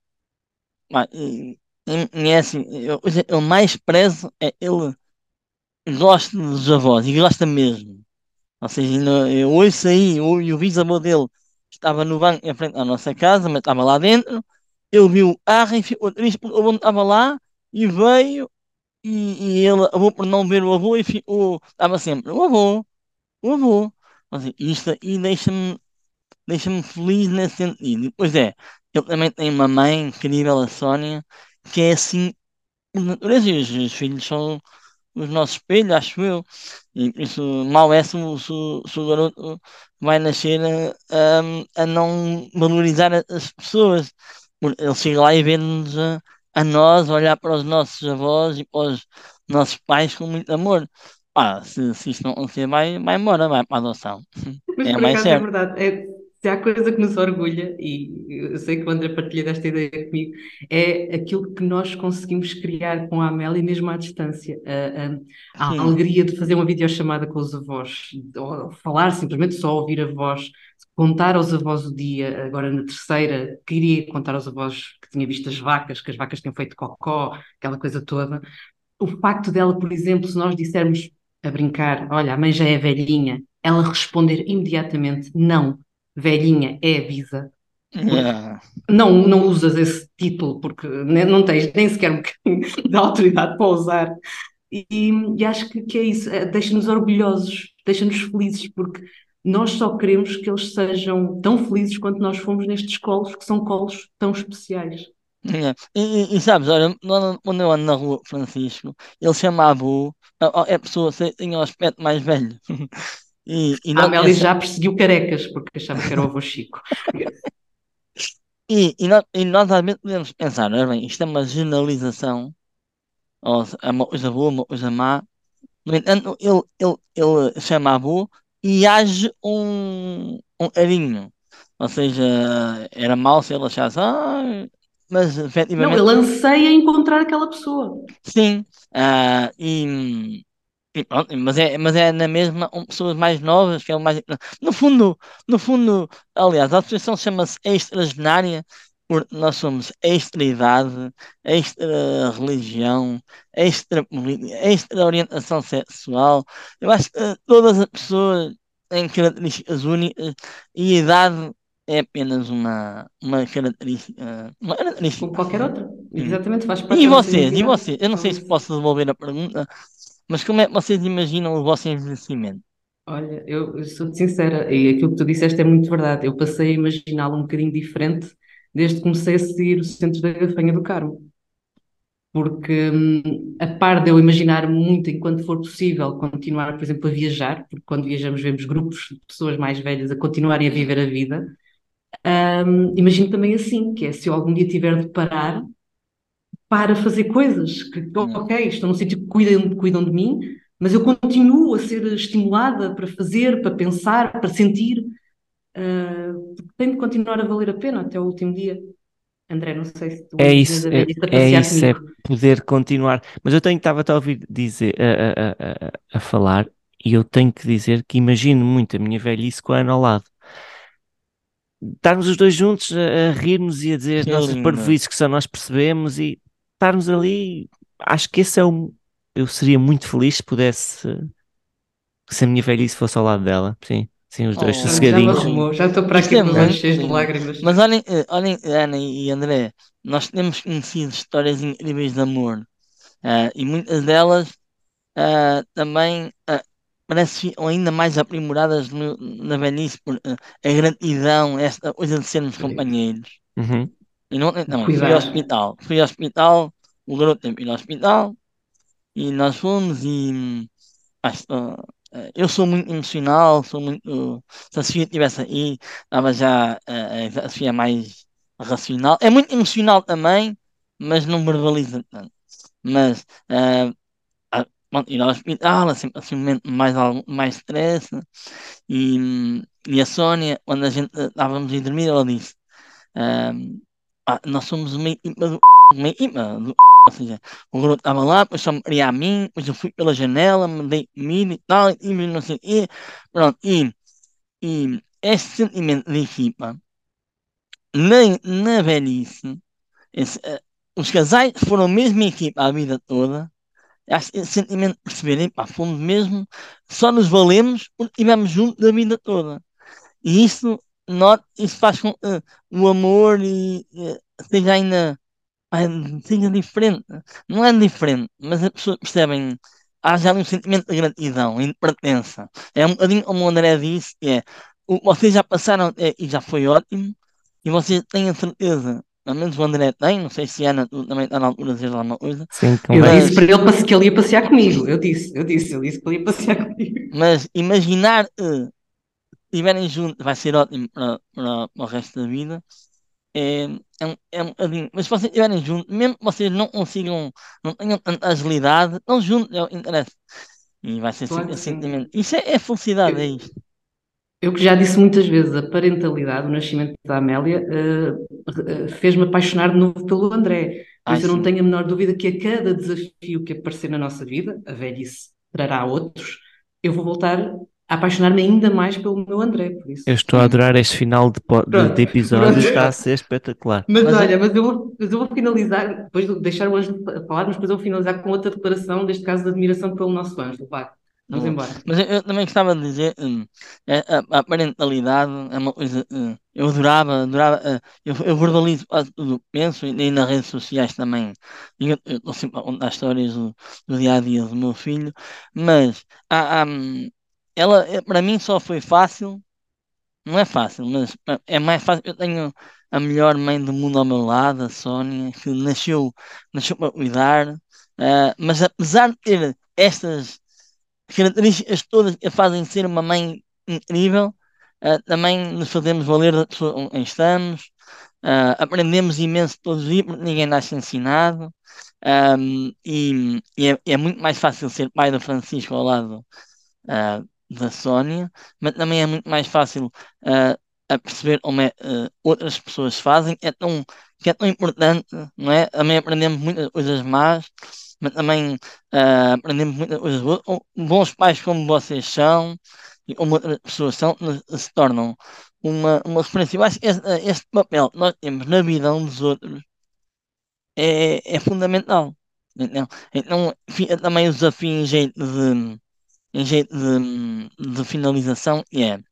É assim, hoje eu mais prezo é ele gosta dos avós e gosta mesmo. Ou seja, eu ouço aí, e o bisavô dele estava no banco em frente à nossa casa, mas estava lá dentro. Ele viu a e ficou triste porque o avô não estava lá e veio e ele acabou por não ver o avô e ficou, estava sempre o avô. Ou seja, isto aí deixa-me feliz nesse sentido. Pois é, ele também tem uma mãe incrível, a Sónia, que é assim por natureza, e os filhos são os nossos espelhos, acho eu. E por isso, mal é se o garoto vai nascer a não valorizar as pessoas. Ele chega lá e vê-nos a nós, olhar para os nossos avós e para os nossos pais com muito amor. Pá, se isto não acontecer, vai embora, vai para a adoção. Mas É por mais acaso é certo. verdade. Se há coisa que nos orgulha, e eu sei que o André partilha desta ideia comigo, é aquilo que nós conseguimos criar com a Amélia, mesmo à distância. A Sim. alegria de fazer uma videochamada com os avós, ou falar simplesmente só ouvir a voz, contar aos avós o dia, agora na terceira, queria contar aos avós que tinha visto as vacas, que as vacas tinham feito cocó, aquela coisa toda. O facto dela, por exemplo, se nós dissermos a brincar, olha, a mãe já é velhinha, ela responder imediatamente, não, velhinha é a Bisa, porque Yeah. não usas esse título, porque não tens nem sequer um bocadinho de autoridade para usar. E, e acho que é isso, deixa-nos orgulhosos, deixa-nos felizes, porque nós só queremos que eles sejam tão felizes quanto nós fomos nestes colos, que são colos tão especiais. Yeah. E sabes, olha, quando eu ando na rua, Francisco, ele chama avô, é a pessoa que tem um aspecto mais velho. E A nós, Amélia já perseguiu carecas, porque achava que era o avô Chico. e nós às vezes podemos pensar, olha bem, isto é uma generalização, ou é uma coisa boa, uma coisa má. No entanto, ele chama avô e age um carinho. Ou seja, era mau se ele achasse, mas Não, efetivamente, ele anseia encontrar aquela pessoa. sim. E pronto, mas é na mesma pessoas mais novas, que é o mais. No fundo, no fundo, aliás, a associação chama-se extraordinária porque nós somos extra idade, extra religião, extra política, extra orientação sexual. Eu acho que todas as pessoas têm características únicas e a idade é apenas uma Como característica. qualquer outra. Sim. Exatamente, faz parte E da nossa vocês? E identidade. vocês? Eu não Só sei se isso. posso devolver a pergunta, mas como é que vocês imaginam o vosso envelhecimento? Olha, eu sou-te sincera, e aquilo que tu disseste é muito verdade. Eu passei a imaginá-lo um bocadinho diferente desde que comecei a seguir o Centro da Gafanha do Carmo. Porque, a par de eu imaginar muito, enquanto for possível, continuar, por exemplo, a viajar, porque quando viajamos vemos grupos de pessoas mais velhas a continuarem a viver a vida, imagino também assim, que é se eu algum dia tiver de parar para fazer coisas que, Não. ok, estou num sítio que cuidam de mim, mas eu continuo a ser estimulada para fazer, para pensar, para sentir, porque tem de continuar a valer a pena até o último dia. André, não sei se tu É imaginas isso, a é, velhice a é passear isso, é comigo. poder continuar. Mas eu estava-te a ouvir dizer, a falar, e eu tenho que dizer que imagino muito a minha velhice com a Ana ao lado. Estarmos os dois juntos a rir-nos e a dizer as Que nossas lindo. parvoíces que só nós percebemos e estarmos ali. Acho que esse é o. Eu seria muito feliz se pudesse, se a minha velhice fosse ao lado dela. Sim, sim, os dois Oh, Olha, já me sossegadinhos. arrumou, já estou para isto aqui é com os olhos muito cheios de lindo. lágrimas. Mas olhem, Ana e André, nós temos conhecido histórias incríveis de amor. E muitas delas também parece que ficam ainda mais aprimoradas na velhice por a gratidão, esta coisa de sermos Bonito. companheiros. Uhum. E não, também fui ao Cuidar. hospital. Fui ao hospital, o garoto teve que ir ao hospital e nós fomos e eu sou muito emocional, sou muito. Se a Sofia estivesse aí, estava já a Sofia mais racional. É muito emocional também, mas não verbaliza tanto. Mas pronto, ir ao hospital é sempre assim um momento mais stress. E a Sónia, quando a gente estávamos a dormir, ela disse: ah, nós somos uma equipa do uma equipa. Ou seja, o garoto estava lá, depois só me queria a mim, depois eu fui pela janela, me dei comida e tal, e não sei o quê. Pronto, e este sentimento de equipa, na velhice, esse, os casais foram a mesma equipa a vida toda. Acho que esse sentimento de perceberem, pá, fomos mesmo, só nos valemos porque estivemos juntos a vida toda. E isso faz com que o amor seja ainda pá, seja diferente. Não é diferente, mas as pessoas percebem. Há já ali um sentimento de gratidão e de pertença. É um bocadinho como o André disse, que é vocês já passaram e já foi ótimo, e vocês têm a certeza, pelo menos o André tem, não sei se a Ana tu também está na altura de dizer alguma coisa, Sim, Eu disse convém. para ele que ele ia passear comigo. Eu disse que ele ia passear comigo. mas imaginar estiverem juntos vai ser ótimo para o resto da vida. É um bocadinho. Mas se vocês estiverem juntos, mesmo que vocês não consigam, não tenham tanta agilidade, estão juntos, é o que interessa. E vai ser Claro sempre que esse sim. sentimento. Isso é felicidade, é Eu, isto. eu que já disse muitas vezes, a parentalidade, o nascimento da Amélia, fez-me apaixonar de novo pelo André. Por Ai isso eu não sim. tenho a menor dúvida que a cada desafio que aparecer na nossa vida, a velhice trará outros, eu vou voltar a apaixonar-me ainda mais pelo meu André. Por Eu isso, estou a adorar este final de pronto, episódio, pronto. está a ser espetacular. Mas Mas, olha, mas eu vou finalizar, depois de deixar o Ângelo falar, mas depois eu vou finalizar com outra declaração, neste caso de admiração pelo nosso Ângelo. Vá, vamos Boa. embora. Mas eu também gostava de dizer, a parentalidade é uma coisa, eu adorava, eu verbalizo quase tudo o que penso e nas redes sociais também. E eu estou sempre a contar histórias do dia a dia do meu filho, mas ela, para mim só foi fácil, não é fácil, mas é mais fácil. Eu tenho a melhor mãe do mundo ao meu lado, a Sónia, que nasceu para cuidar, mas apesar de ter estas características todas que a fazem ser uma mãe incrível, também nos fazemos valer da pessoa com quem estamos, aprendemos imenso todos os dias, porque ninguém nasce ensinado, e é muito mais fácil ser pai do Francisco ao lado da Sónia, mas também é muito mais fácil a perceber como é outras pessoas fazem, que é tão importante, não é? Também aprendemos muitas coisas más, mas também aprendemos muitas coisas boas. Bons pais como vocês são e como outras pessoas são, se tornam uma referência. Eu acho que este papel que nós temos na vida uns dos outros é fundamental. Então fica também o desafio em jeito de finalização,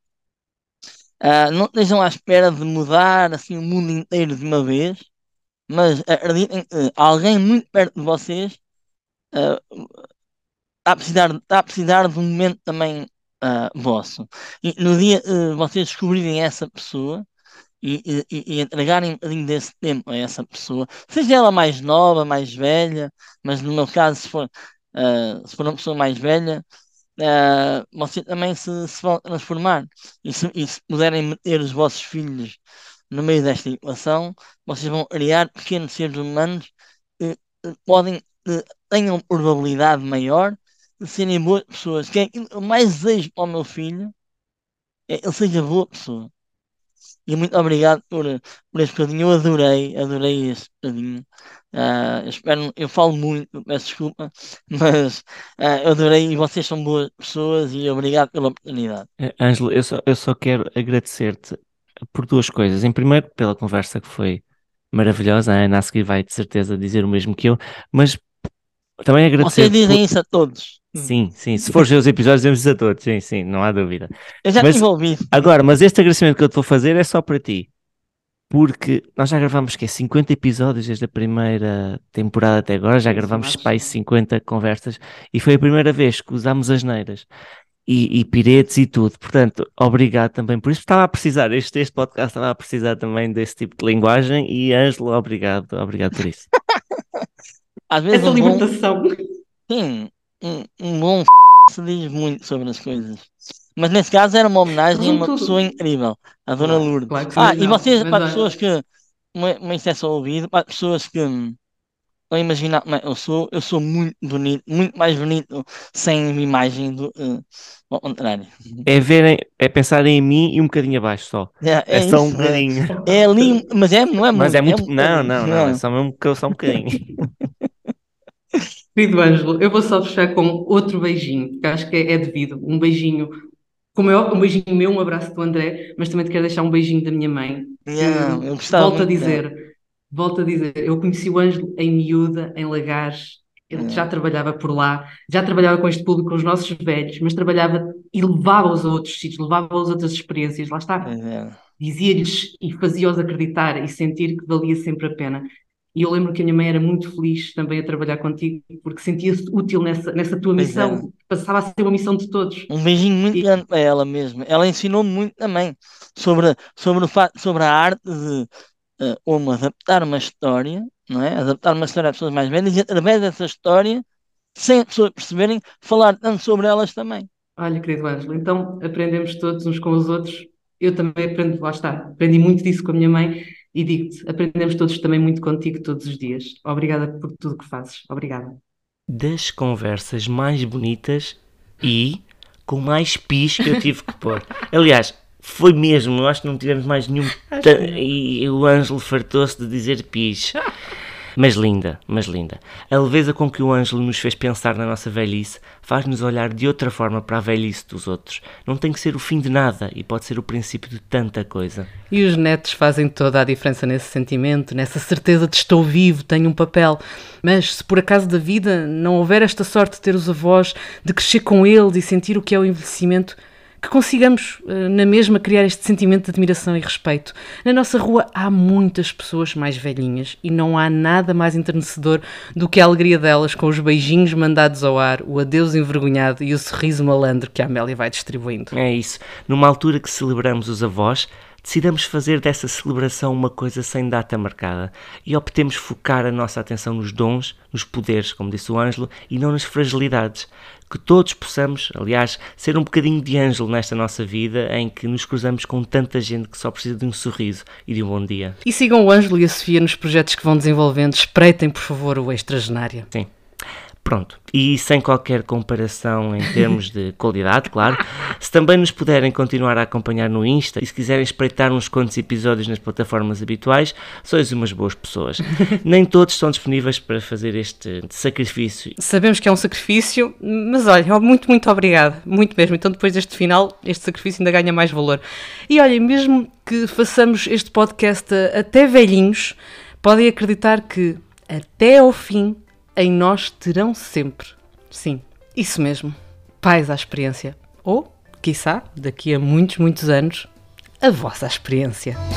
não estejam à espera de mudar assim o mundo inteiro de uma vez, mas acreditem que alguém muito perto de vocês ah, está a precisar de um momento também vosso. E no dia que vocês descobrirem essa pessoa e entregarem um bocadinho desse tempo a essa pessoa, seja ela mais nova, mais velha, mas no meu caso, se for uma pessoa mais velha, vocês também se vão transformar. E se puderem meter os vossos filhos no meio desta equação, vocês vão criar pequenos seres humanos que tenham probabilidade maior de serem boas pessoas. Que é aquilo que eu mais desejo para o meu filho, é que ele seja boa pessoa. E muito obrigado por este bocadinho. Eu adorei este bocadinho. Eu falo muito, peço desculpa, mas eu adorei e vocês são boas pessoas e obrigado pela oportunidade. Ângelo, eu só quero agradecer-te por duas coisas. Em primeiro, pela conversa que foi maravilhosa. A Ana a seguir vai de certeza dizer o mesmo que eu, mas também Vocês agradecer-te por. dizem isso a todos. Sim, sim, se fores ver os episódios, dizemos isso a todos, sim, sim, não há dúvida. Eu já Mas tive ouvido. agora, este agradecimento que eu te vou fazer é só para ti, porque nós já gravamos que é 50 episódios desde a primeira temporada até agora, já gravamos Saudades. para 50 conversas e foi a primeira vez que usámos as neiras e piretes e tudo. Portanto, obrigado também por isso. Estava a precisar, este podcast estava a precisar também desse tipo de linguagem e Ângelo, obrigado por isso. Às vezes Essa libertação. sim, um bom se diz muito sobre as coisas. Mas nesse caso era uma homenagem a Resume uma pessoa tudo. incrível, a Dona Claro, Lourdes. claro que sim, E não. vocês, Mas para as olha, pessoas que me isso é só ouvido, para as pessoas que não imaginam como é que eu sou muito bonito, muito mais bonito sem imagem do ao contrário. É pensarem em mim e um bocadinho abaixo só. É É só um isso, bocadinho. é ali, mas não é Mas é muito, é muito. um Não, bocadinho. não, não, é só mesmo só um bocadinho. Querido Ângelo, eu vou só fechar com outro beijinho, porque acho que é devido. Um beijinho, como é um beijinho meu, um abraço do André, mas também te quero deixar um beijinho da minha mãe, Yeah, que eu gostava muito dela. volto a dizer, eu conheci o Ângelo em miúda, em Lagares, ele já Yeah, trabalhava por lá, já trabalhava com este público, com os nossos velhos, mas trabalhava e levava-os a outros sítios, levava-os a outras experiências, lá está, pois é. dizia-lhes e fazia-os acreditar e sentir que valia sempre a pena. E eu lembro que a minha mãe era muito feliz também a trabalhar contigo, porque sentia-se útil nessa tua Pois é. missão, passava a ser uma missão de todos. Um beijinho muito E, grande para ela mesmo. Ela ensinou-me muito também sobre a arte de como adaptar uma história, não é? Adaptar uma história às pessoas mais velhas e através dessa história, sem as pessoas perceberem, falar tanto sobre elas também. olha, querido Ângelo, então aprendemos todos uns com os outros. Eu também aprendo, lá está, aprendi muito disso com a minha mãe e digo-te, aprendemos todos também muito contigo todos os dias. Obrigada por tudo que fazes. Obrigada. Das conversas mais bonitas e com mais pis que eu tive que pôr. Aliás, foi mesmo, eu acho que não tivemos mais nenhum. E o Ângelo fartou-se de dizer pis. Mas linda, mas linda. A leveza com que o Ângelo nos fez pensar na nossa velhice faz-nos olhar de outra forma para a velhice dos outros. Não tem que ser o fim de nada e pode ser o princípio de tanta coisa. E os netos fazem toda a diferença nesse sentimento, nessa certeza de estou vivo, tenho um papel. Mas se por acaso da vida não houver esta sorte de ter os avós, de crescer com eles e sentir o que é o envelhecimento, que consigamos na mesma criar este sentimento de admiração e respeito. Na nossa rua há muitas pessoas mais velhinhas e não há nada mais enternecedor do que a alegria delas com os beijinhos mandados ao ar, o adeus envergonhado e o sorriso malandro que a Amélia vai distribuindo. É isso. Numa altura que celebramos os avós, decidamos fazer dessa celebração uma coisa sem data marcada e optemos focar a nossa atenção nos dons, nos poderes, como disse o Ângelo, e não nas fragilidades. Que todos possamos, aliás, ser um bocadinho de Ângelo nesta nossa vida em que nos cruzamos com tanta gente que só precisa de um sorriso e de um bom dia. E sigam o Ângelo e a Sofia nos projetos que vão desenvolvendo. Espreitem, por favor, o Extragenária. Sim. Pronto, e sem qualquer comparação em termos de qualidade, claro, se também nos puderem continuar a acompanhar no Insta e se quiserem espreitar uns quantos episódios nas plataformas habituais, sois umas boas pessoas. Nem todos estão disponíveis para fazer este sacrifício. Sabemos que é um sacrifício, mas olha, muito, muito obrigada, muito mesmo. Então depois deste final, este sacrifício ainda ganha mais valor. E olhem, mesmo que façamos este podcast até velhinhos, podem acreditar que até ao fim em nós terão sempre, sim, isso mesmo, pais à experiência. Ou, quiçá, daqui a muitos, muitos anos, a vossa experiência.